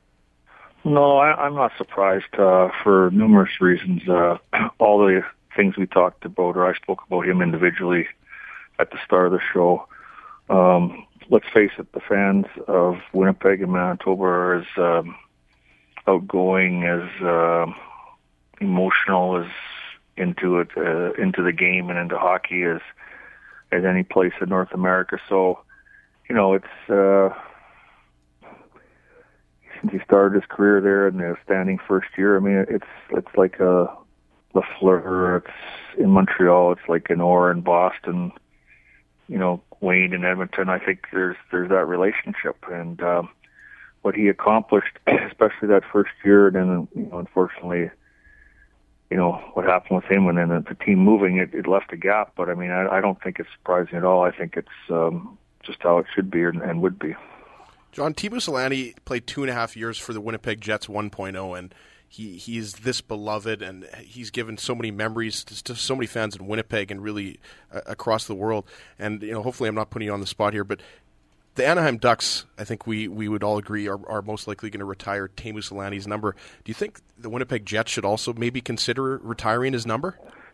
Speaker 6: No, I, I'm not surprised uh, for numerous reasons. Uh, all the things we talked about, or I spoke about him individually at the start of the show. Um, let's face it, the fans of Winnipeg and Manitoba are as um, outgoing, as uh, emotional, as into it, uh, into the game and into hockey as as any place in North America. So, you know, it's. Uh, Since he started his career there in the standing first year, I mean, it's it's like a Lafleur. It's in Montreal. It's like in Orr in Boston. You know, Wayne in Edmonton. I think there's there's that relationship, and um, what he accomplished, especially that first year, and then you know, unfortunately, you know what happened with him, and then the, the team moving, it, it left a gap. But I mean, I, I don't think it's surprising at all. I think it's um, just how it should be and, and would be.
Speaker 3: John, Teemu Selanne played two and a half years for the Winnipeg Jets one point oh, and he he's this beloved, and he's given so many memories to, to so many fans in Winnipeg and really uh, across the world. And you know, hopefully, I'm not putting you on the spot here, but the Anaheim Ducks, I think we, we would all agree, are, are most likely going to retire Teemu Selanne's number. Do you think the Winnipeg Jets should also maybe consider retiring his number?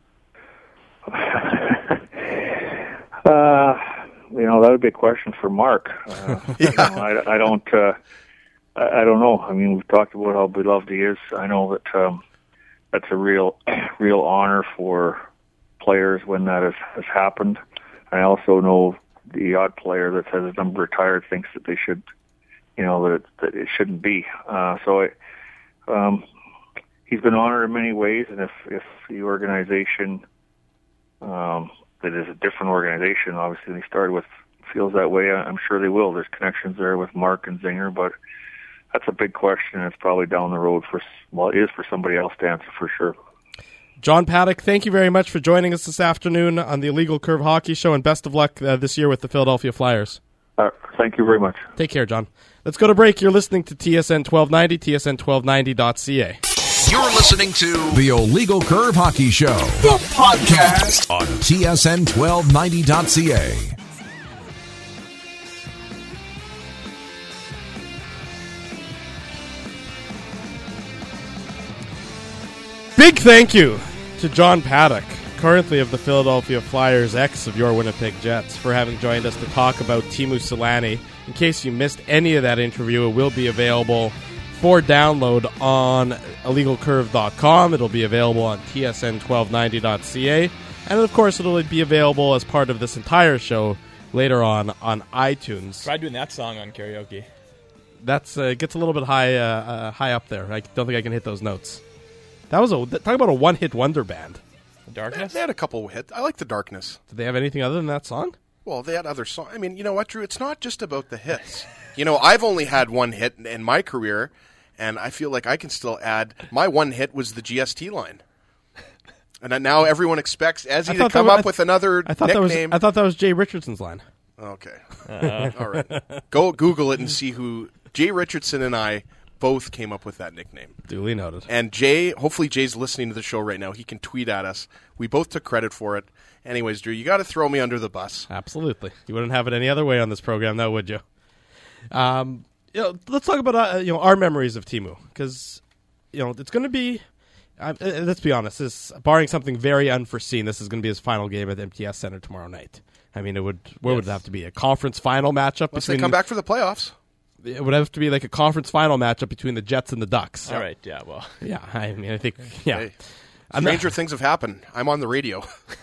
Speaker 6: uh. You know, that would be a question for Mark. Uh,
Speaker 3: yeah.
Speaker 6: you know, I, I don't, uh, I, I don't know. I mean, we've talked about how beloved he is. I know that um, that's a real, real honor for players when that has, has happened. I also know the odd player that has his number retired thinks that they should, you know, that it, that it shouldn't be. Uh, so I, um, he's been honored in many ways, and if if the organization um, that is a different organization, obviously they started with, feels that way, I'm sure they will. There's connections there with Mark and Zinger, but that's a big question. It's probably down the road for, well, it is for somebody else to answer for sure.
Speaker 2: John Paddock, thank you very much for joining us this afternoon on the Illegal Curve Hockey Show, and best of luck uh, this year with the Philadelphia Flyers.
Speaker 6: Uh, thank you very much.
Speaker 2: Take care, John. Let's go to break. You're listening to T S N twelve ninety, T S N twelve ninety dot C A.
Speaker 1: You're listening to the Illegal Curve Hockey Show, the podcast on T S N twelve ninety dot C A.
Speaker 2: Big thank you to John Paddock, currently of the Philadelphia Flyers, ex of your Winnipeg Jets, for having joined us to talk about Teemu Selanne. In case you missed any of that interview, it will be available for download on illegal curve dot com. It'll be available on T S N twelve ninety dot C A. And, of course, it'll be available as part of this entire show later on on iTunes.
Speaker 5: Try doing that song on karaoke.
Speaker 2: That's uh, gets a little bit high uh, uh, high up there. I don't think I can hit those notes. That was a talk about a one-hit wonder band.
Speaker 5: The Darkness?
Speaker 3: They had a couple hits. I like The Darkness.
Speaker 2: Did they have anything other than that song?
Speaker 3: Well, they had other songs. I mean, you know what, Drew? It's not just about the hits. You know, I've only had one hit in my career, and I feel like I can still add. My one hit was the G S T line. And now everyone expects Ezzy to come
Speaker 2: was,
Speaker 3: up with another
Speaker 2: I thought
Speaker 3: nickname.
Speaker 2: That was, I thought that was Jay Richardson's line.
Speaker 3: Okay. All right. Go Google it and see who... Jay Richardson and I both came up with that nickname.
Speaker 2: Duly noted.
Speaker 3: And Jay, hopefully Jay's listening to the show right now. He can tweet at us. We both took credit for it. Anyways, Drew, you got to throw me under the bus.
Speaker 2: Absolutely. You wouldn't have it any other way on this program, now would you? Um, you know, let's talk about uh, you know our memories of Teemu, because you know it's going to be. Uh, let's be honest. This, barring something very unforeseen, this is going to be his final game at the M T S Center tomorrow night. I mean, it would. Where yes. would it have to be? A conference final matchup
Speaker 3: Unless
Speaker 2: between.
Speaker 3: They come back for the playoffs.
Speaker 2: It would have to be like a conference final matchup between the Jets and the Ducks.
Speaker 5: All right, yeah, well.
Speaker 2: Yeah, I mean, I think, yeah.
Speaker 3: Hey, stranger things have happened. I'm on the radio.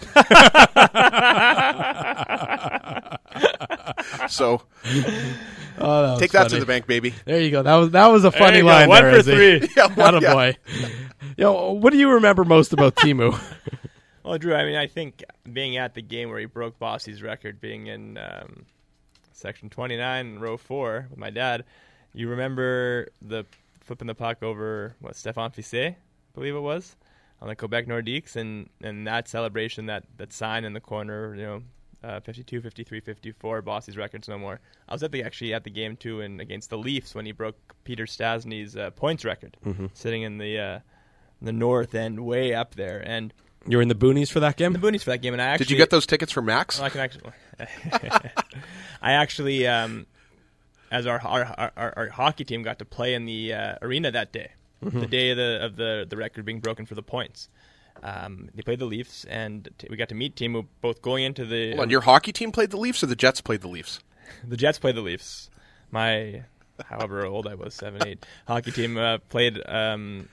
Speaker 3: so,
Speaker 2: oh, that
Speaker 3: take
Speaker 2: funny.
Speaker 3: that to the bank, baby.
Speaker 2: There you go. That was that was a funny
Speaker 5: there
Speaker 2: line.
Speaker 5: Go. One
Speaker 2: there,
Speaker 5: for three.
Speaker 3: Yeah, well,
Speaker 2: Attaboy. Yeah. Yo, what do you remember most about Teemu?
Speaker 5: Well, Drew, I mean, I think being at the game where he broke Bossy's record, being in... Um, Section twenty-nine, row four, with my dad. You remember the flipping the puck over, what, Stéphane Fissé, I believe it was, on the Quebec Nordiques, and, and that celebration, that, that sign in the corner, you know, uh, fifty-two, fifty-three, fifty-four, Bossy's records no more. I was at the actually at the game, too, and against the Leafs when he broke Peter Stastny's uh, points record, mm-hmm. sitting in the uh, the north end, way up there, and...
Speaker 2: You were in the boonies for that game?
Speaker 5: In the boonies for that game, and I actually...
Speaker 3: Did you get those tickets from Max?
Speaker 5: Well, I can actually... I actually, um, as our, our our our hockey team got to play in the uh, arena that day, mm-hmm. the day of the of the, the record being broken for the points. Um, they played the Leafs, and t- we got to meet Teemu both going into the...
Speaker 3: Hold on, your hockey team played the Leafs, or the Jets played the Leafs?
Speaker 5: The Jets played the Leafs. My, however old I was, seven, eight, hockey team uh, played... Um,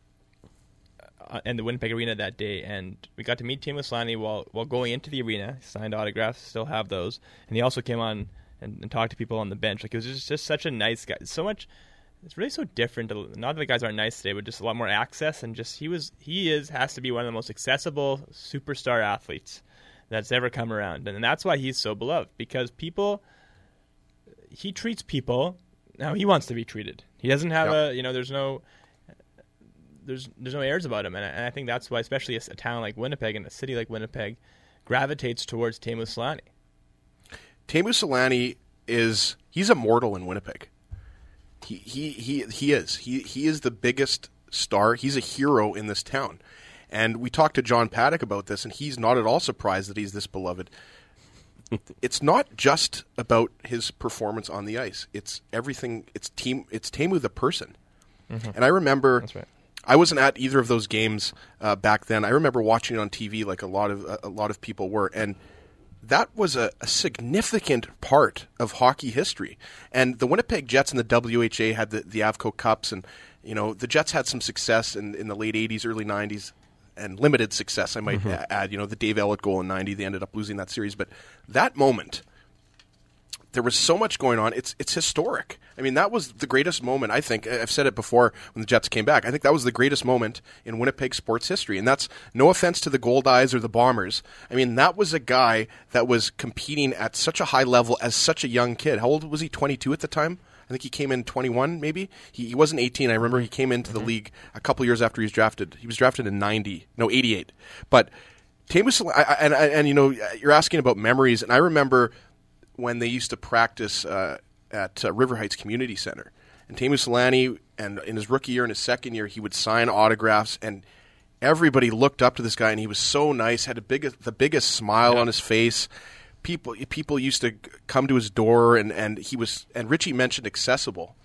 Speaker 5: in the Winnipeg Arena that day, and we got to meet Teemu Selanne while while going into the arena. He signed autographs, still have those, and he also came on and, and talked to people on the bench. Like, it was just, just such a nice guy. So much, it's really so different. Not that the guys aren't nice today, but just a lot more access, and just he was he is has to be one of the most accessible superstar athletes that's ever come around, and that's why he's so beloved, because people he treats people how he wants to be treated. He doesn't have yep. a you know there's no. There's there's no airs about him, and I, and I think that's why, especially a, a town like Winnipeg and a city like Winnipeg, gravitates towards Teemu Selanne.
Speaker 3: Teemu Selanne is he's immortal in Winnipeg. He he he he is he he is the biggest star. He's a hero in this town, and we talked to John Paddock about this, and he's not at all surprised that he's this beloved. It's not just about his performance on the ice. It's everything. It's team. It's Teemu the person, mm-hmm. and I remember.
Speaker 5: That's right.
Speaker 3: I wasn't at either of those games uh, back then. I remember watching it on T V like a lot of uh, a lot of people were, and that was a, a significant part of hockey history. And the Winnipeg Jets and the W H A had the, the Avco Cups, and you know the Jets had some success in, in the late eighties, early nineties, and limited success, I might mm-hmm. add. You know, the Dave Ellett goal in ninety, they ended up losing that series. But that moment there was so much going on. It's it's historic. I mean, that was the greatest moment, I think. I've said it before when the Jets came back. I think that was the greatest moment in Winnipeg sports history. And that's no offense to the Gold Eyes or the Bombers. I mean, that was a guy that was competing at such a high level as such a young kid. How old was he? twenty-two at the time? I think he came in twenty-one, maybe. He, he wasn't eighteen. I remember he came into the mm-hmm. league a couple years after he was drafted. He was drafted in ninety. No, eighty-eight. But Teemu Selanne, and, and, and, you know, you're asking about memories, and I remember when they used to practice uh, at uh, River Heights Community Center. And Teemu Selanne, and in his rookie year and his second year, he would sign autographs, and everybody looked up to this guy, and he was so nice, had a big, the biggest smile yeah. on his face. People people used to come to his door, and, and he was, and Richie mentioned accessible.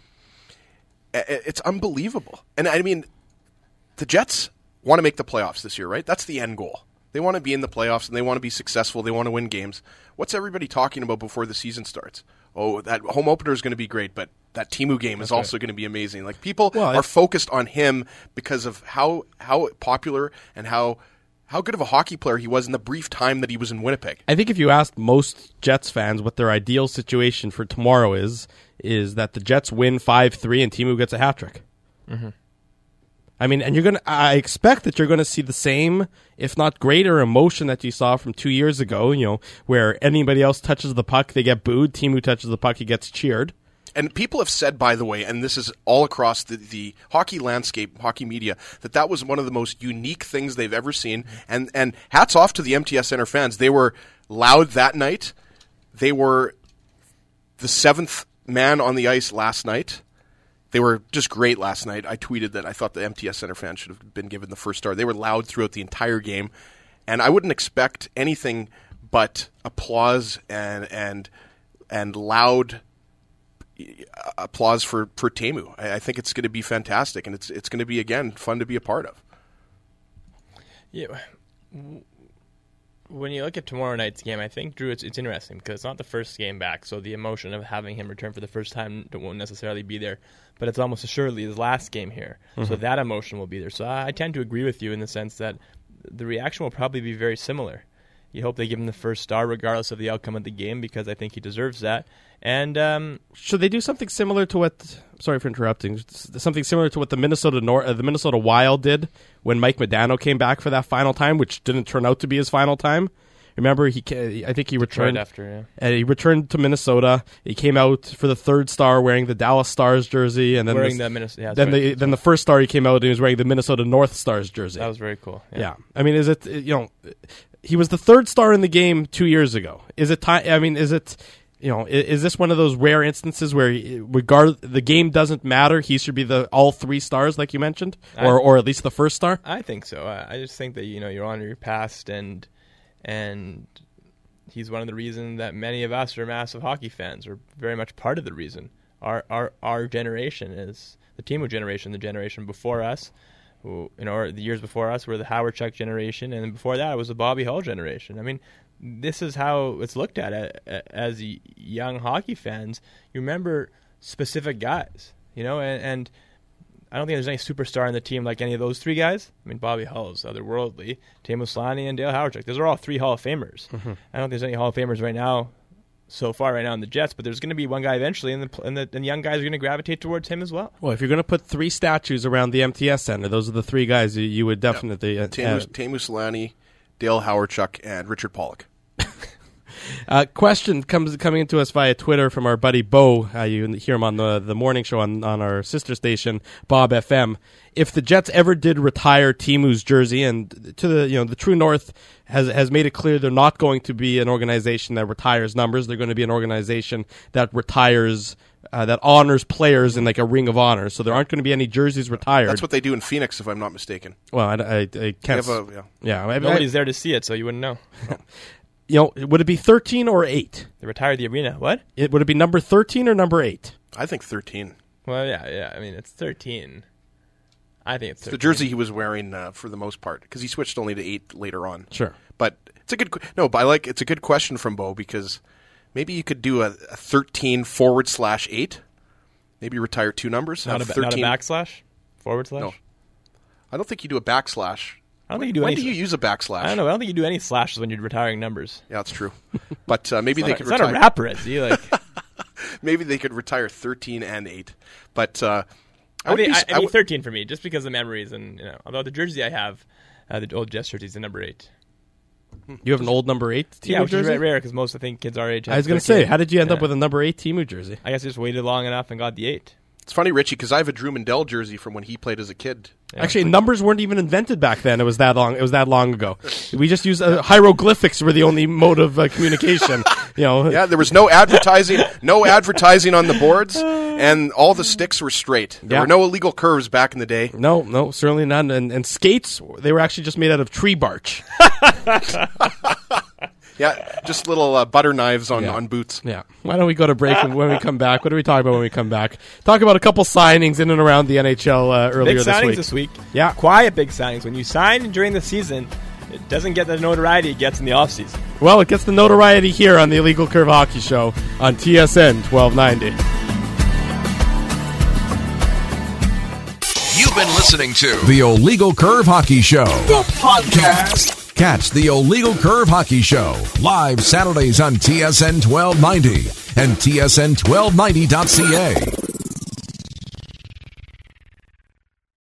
Speaker 3: It's unbelievable. And I mean, the Jets want to make the playoffs this year, right? That's the end goal. They want to be in the playoffs, and they want to be successful. They want to win games. What's everybody talking about before the season starts? Oh, that home opener is going to be great, but that Teemu game is That's also right. going to be amazing. Like, people well, are focused on him because of how how popular and how how good of a hockey player he was in the brief time that he was in Winnipeg.
Speaker 2: I think if you asked most Jets fans what their ideal situation for tomorrow is, is that the Jets win five three and Teemu gets a hat trick. Mm-hmm. I mean, and you're gonna. I expect that you're going to see the same, if not greater, emotion that you saw from two years ago. You know, where anybody else touches the puck, they get booed. Teemu touches the puck, he gets cheered.
Speaker 3: And people have said, by the way, and this is all across the, the hockey landscape, hockey media, that that was one of the most unique things they've ever seen. And and hats off to the M T S Center fans. They were loud that night. They were the seventh man on the ice last night. They were just great last night. I tweeted that I thought the M T S Center fans should have been given the first star. They were loud throughout the entire game, and I wouldn't expect anything but applause and and and loud applause for, for Teemu. I, I think it's going to be fantastic, and it's it's going to be, again, fun to be a part of.
Speaker 7: Yeah. When you look at tomorrow night's game, I think, Drew, it's, it's interesting because it's not the first game back, so the emotion of having him return for the first time won't necessarily be there. But it's almost assuredly his last game here, mm-hmm. so that emotion will be there. So I, I tend to agree with you in the sense that the reaction will probably be very similar. You hope they give him the first star regardless of the outcome of the game because I think he deserves that. And um,
Speaker 2: should they do something similar to what? Sorry for interrupting. Something similar to what the Minnesota Nor- uh, the Minnesota Wild did when Mike Modano came back for that final time, which didn't turn out to be his final time. Remember, he I think he returned
Speaker 7: right after, yeah.
Speaker 2: And he returned to Minnesota. He came out for the third star wearing the Dallas Stars jersey, and then
Speaker 7: wearing
Speaker 2: the,
Speaker 7: the Minnesota. Yeah,
Speaker 2: then
Speaker 7: right.
Speaker 2: the then the first star he came out and he was wearing the Minnesota North Stars jersey.
Speaker 7: That was very cool. Yeah.
Speaker 2: yeah. I mean, is it you know, he was the third star in the game two years ago. Is it time? I mean, is it? You know, is, is this one of those rare instances where, regard the game doesn't matter, he should be the all three stars, like you mentioned, or I, or at least the first star?
Speaker 7: I think so. I, I just think that you know you honor your past, and and he's one of the reasons that many of us are massive hockey fans. We're very much part of the reason. Our our our generation is the Teemu generation, the generation before us. Who, you know, or the years before us were the Howard Chuck generation, and before that it was the Bobby Hull generation. I mean. This is how it's looked at as young hockey fans. You remember specific guys, you know, and, and I don't think there's any superstar on the team like any of those three guys. I mean, Bobby Hull is otherworldly. Teemu Selanne and Dale Hawerchuk. Those are all three Hall of Famers. Mm-hmm. I don't think there's any Hall of Famers right now, so far right now in the Jets, but there's going to be one guy eventually, and the, and the, and the young guys are going to gravitate towards him as well.
Speaker 2: Well, if you're going to put three statues around the M T S Center, those are the three guys you, you would definitely...
Speaker 3: Yep. Teemu, uh, Teemu Selanne, Dale Hawerchuk, and Richard Pollock.
Speaker 2: Uh, question comes coming into us via Twitter from our buddy Bo. Uh, you hear him on the, the morning show on, on our sister station, Bob F M. If the Jets ever did retire Teemu's jersey, and to the you know the True North has has made it clear they're not going to be an organization that retires numbers. They're going to be an organization that retires uh, that honors players in like a ring of honor. So there aren't going to be any jerseys retired.
Speaker 3: That's what they do in Phoenix, if I'm not mistaken.
Speaker 2: Well, I, I, I can't.
Speaker 3: A, yeah,
Speaker 2: yeah I,
Speaker 7: nobody's
Speaker 2: I,
Speaker 7: there to see it, so you wouldn't know.
Speaker 2: You know, would it be thirteen or eight?
Speaker 7: They retired the arena. What?
Speaker 2: It would it be number thirteen or number eight?
Speaker 3: I think thirteen.
Speaker 7: Well, yeah, yeah. I mean, it's thirteen. I think it's,
Speaker 3: it's the jersey he was wearing uh, for the most part because he switched only to eight later on.
Speaker 2: Sure,
Speaker 3: but it's a good no. But I like it's a good question from Bo because maybe you could do a, a thirteen forward slash eight. Maybe retire two numbers.
Speaker 7: Not, a,
Speaker 3: thirteen
Speaker 7: not a backslash. Forward slash.
Speaker 3: No, I don't think you do a backslash.
Speaker 7: I don't
Speaker 3: when,
Speaker 7: think you do
Speaker 3: when
Speaker 7: any
Speaker 3: do you use a backslash?
Speaker 7: I don't know. I don't think you do any slashes when you're retiring numbers.
Speaker 3: Yeah, that's true. But uh, maybe
Speaker 7: it's
Speaker 3: they
Speaker 7: not,
Speaker 3: could
Speaker 7: it's
Speaker 3: retire.
Speaker 7: It's not a rapper, is he? Like,
Speaker 3: maybe they could retire thirteen and eight. But uh, I,
Speaker 7: I,
Speaker 3: would
Speaker 7: mean,
Speaker 3: be,
Speaker 7: I, I
Speaker 3: I
Speaker 7: mean
Speaker 3: would-
Speaker 7: thirteen for me, just because of memories and you know. Although the jersey I have, uh, the old Jets jersey is the number eight.
Speaker 2: You have an old number eight Timu
Speaker 7: Yeah, which
Speaker 2: jersey?
Speaker 7: is rare because most I think kids our age. Have
Speaker 2: I was going to
Speaker 7: thirteen.
Speaker 2: say, how did you end up
Speaker 7: Yeah.
Speaker 2: with a number eight Timu jersey?
Speaker 7: I guess I just waited long enough and got the eight.
Speaker 3: It's funny, Richie, because I have a Drew Mandel jersey from when he played as a kid.
Speaker 7: Yeah.
Speaker 2: Actually, numbers weren't even invented back then. It was that long. It was that long ago. We just used uh, hieroglyphics were the only mode of uh, communication. You know,
Speaker 3: Yeah, there was no advertising, no advertising on the boards, and all the sticks were straight. There
Speaker 2: Yeah.
Speaker 3: were no illegal curves back in the day.
Speaker 2: no, no, certainly not. And, and skates, they were actually just made out of tree bark.
Speaker 3: Yeah, just little uh, butter knives on,
Speaker 2: Yeah.
Speaker 3: on boots.
Speaker 2: Yeah. Why don't we go to break, and when we come back, what are we talking about when we come back? Talk about a couple signings in and around the N H L uh, earlier
Speaker 7: Big
Speaker 2: this
Speaker 7: signings
Speaker 2: week.
Speaker 7: this week.
Speaker 2: Yeah.
Speaker 7: Quiet big signings. When you sign during the season, it doesn't get the notoriety it gets in the offseason.
Speaker 2: Well, it gets the notoriety here on the Illegal Curve Hockey Show on T S N twelve ninety.
Speaker 1: You've been listening to the Illegal Curve Hockey Show, the podcast. Catch the Illegal Curve Hockey Show live Saturdays on T S N twelve ninety and T S N twelve ninety dot C A.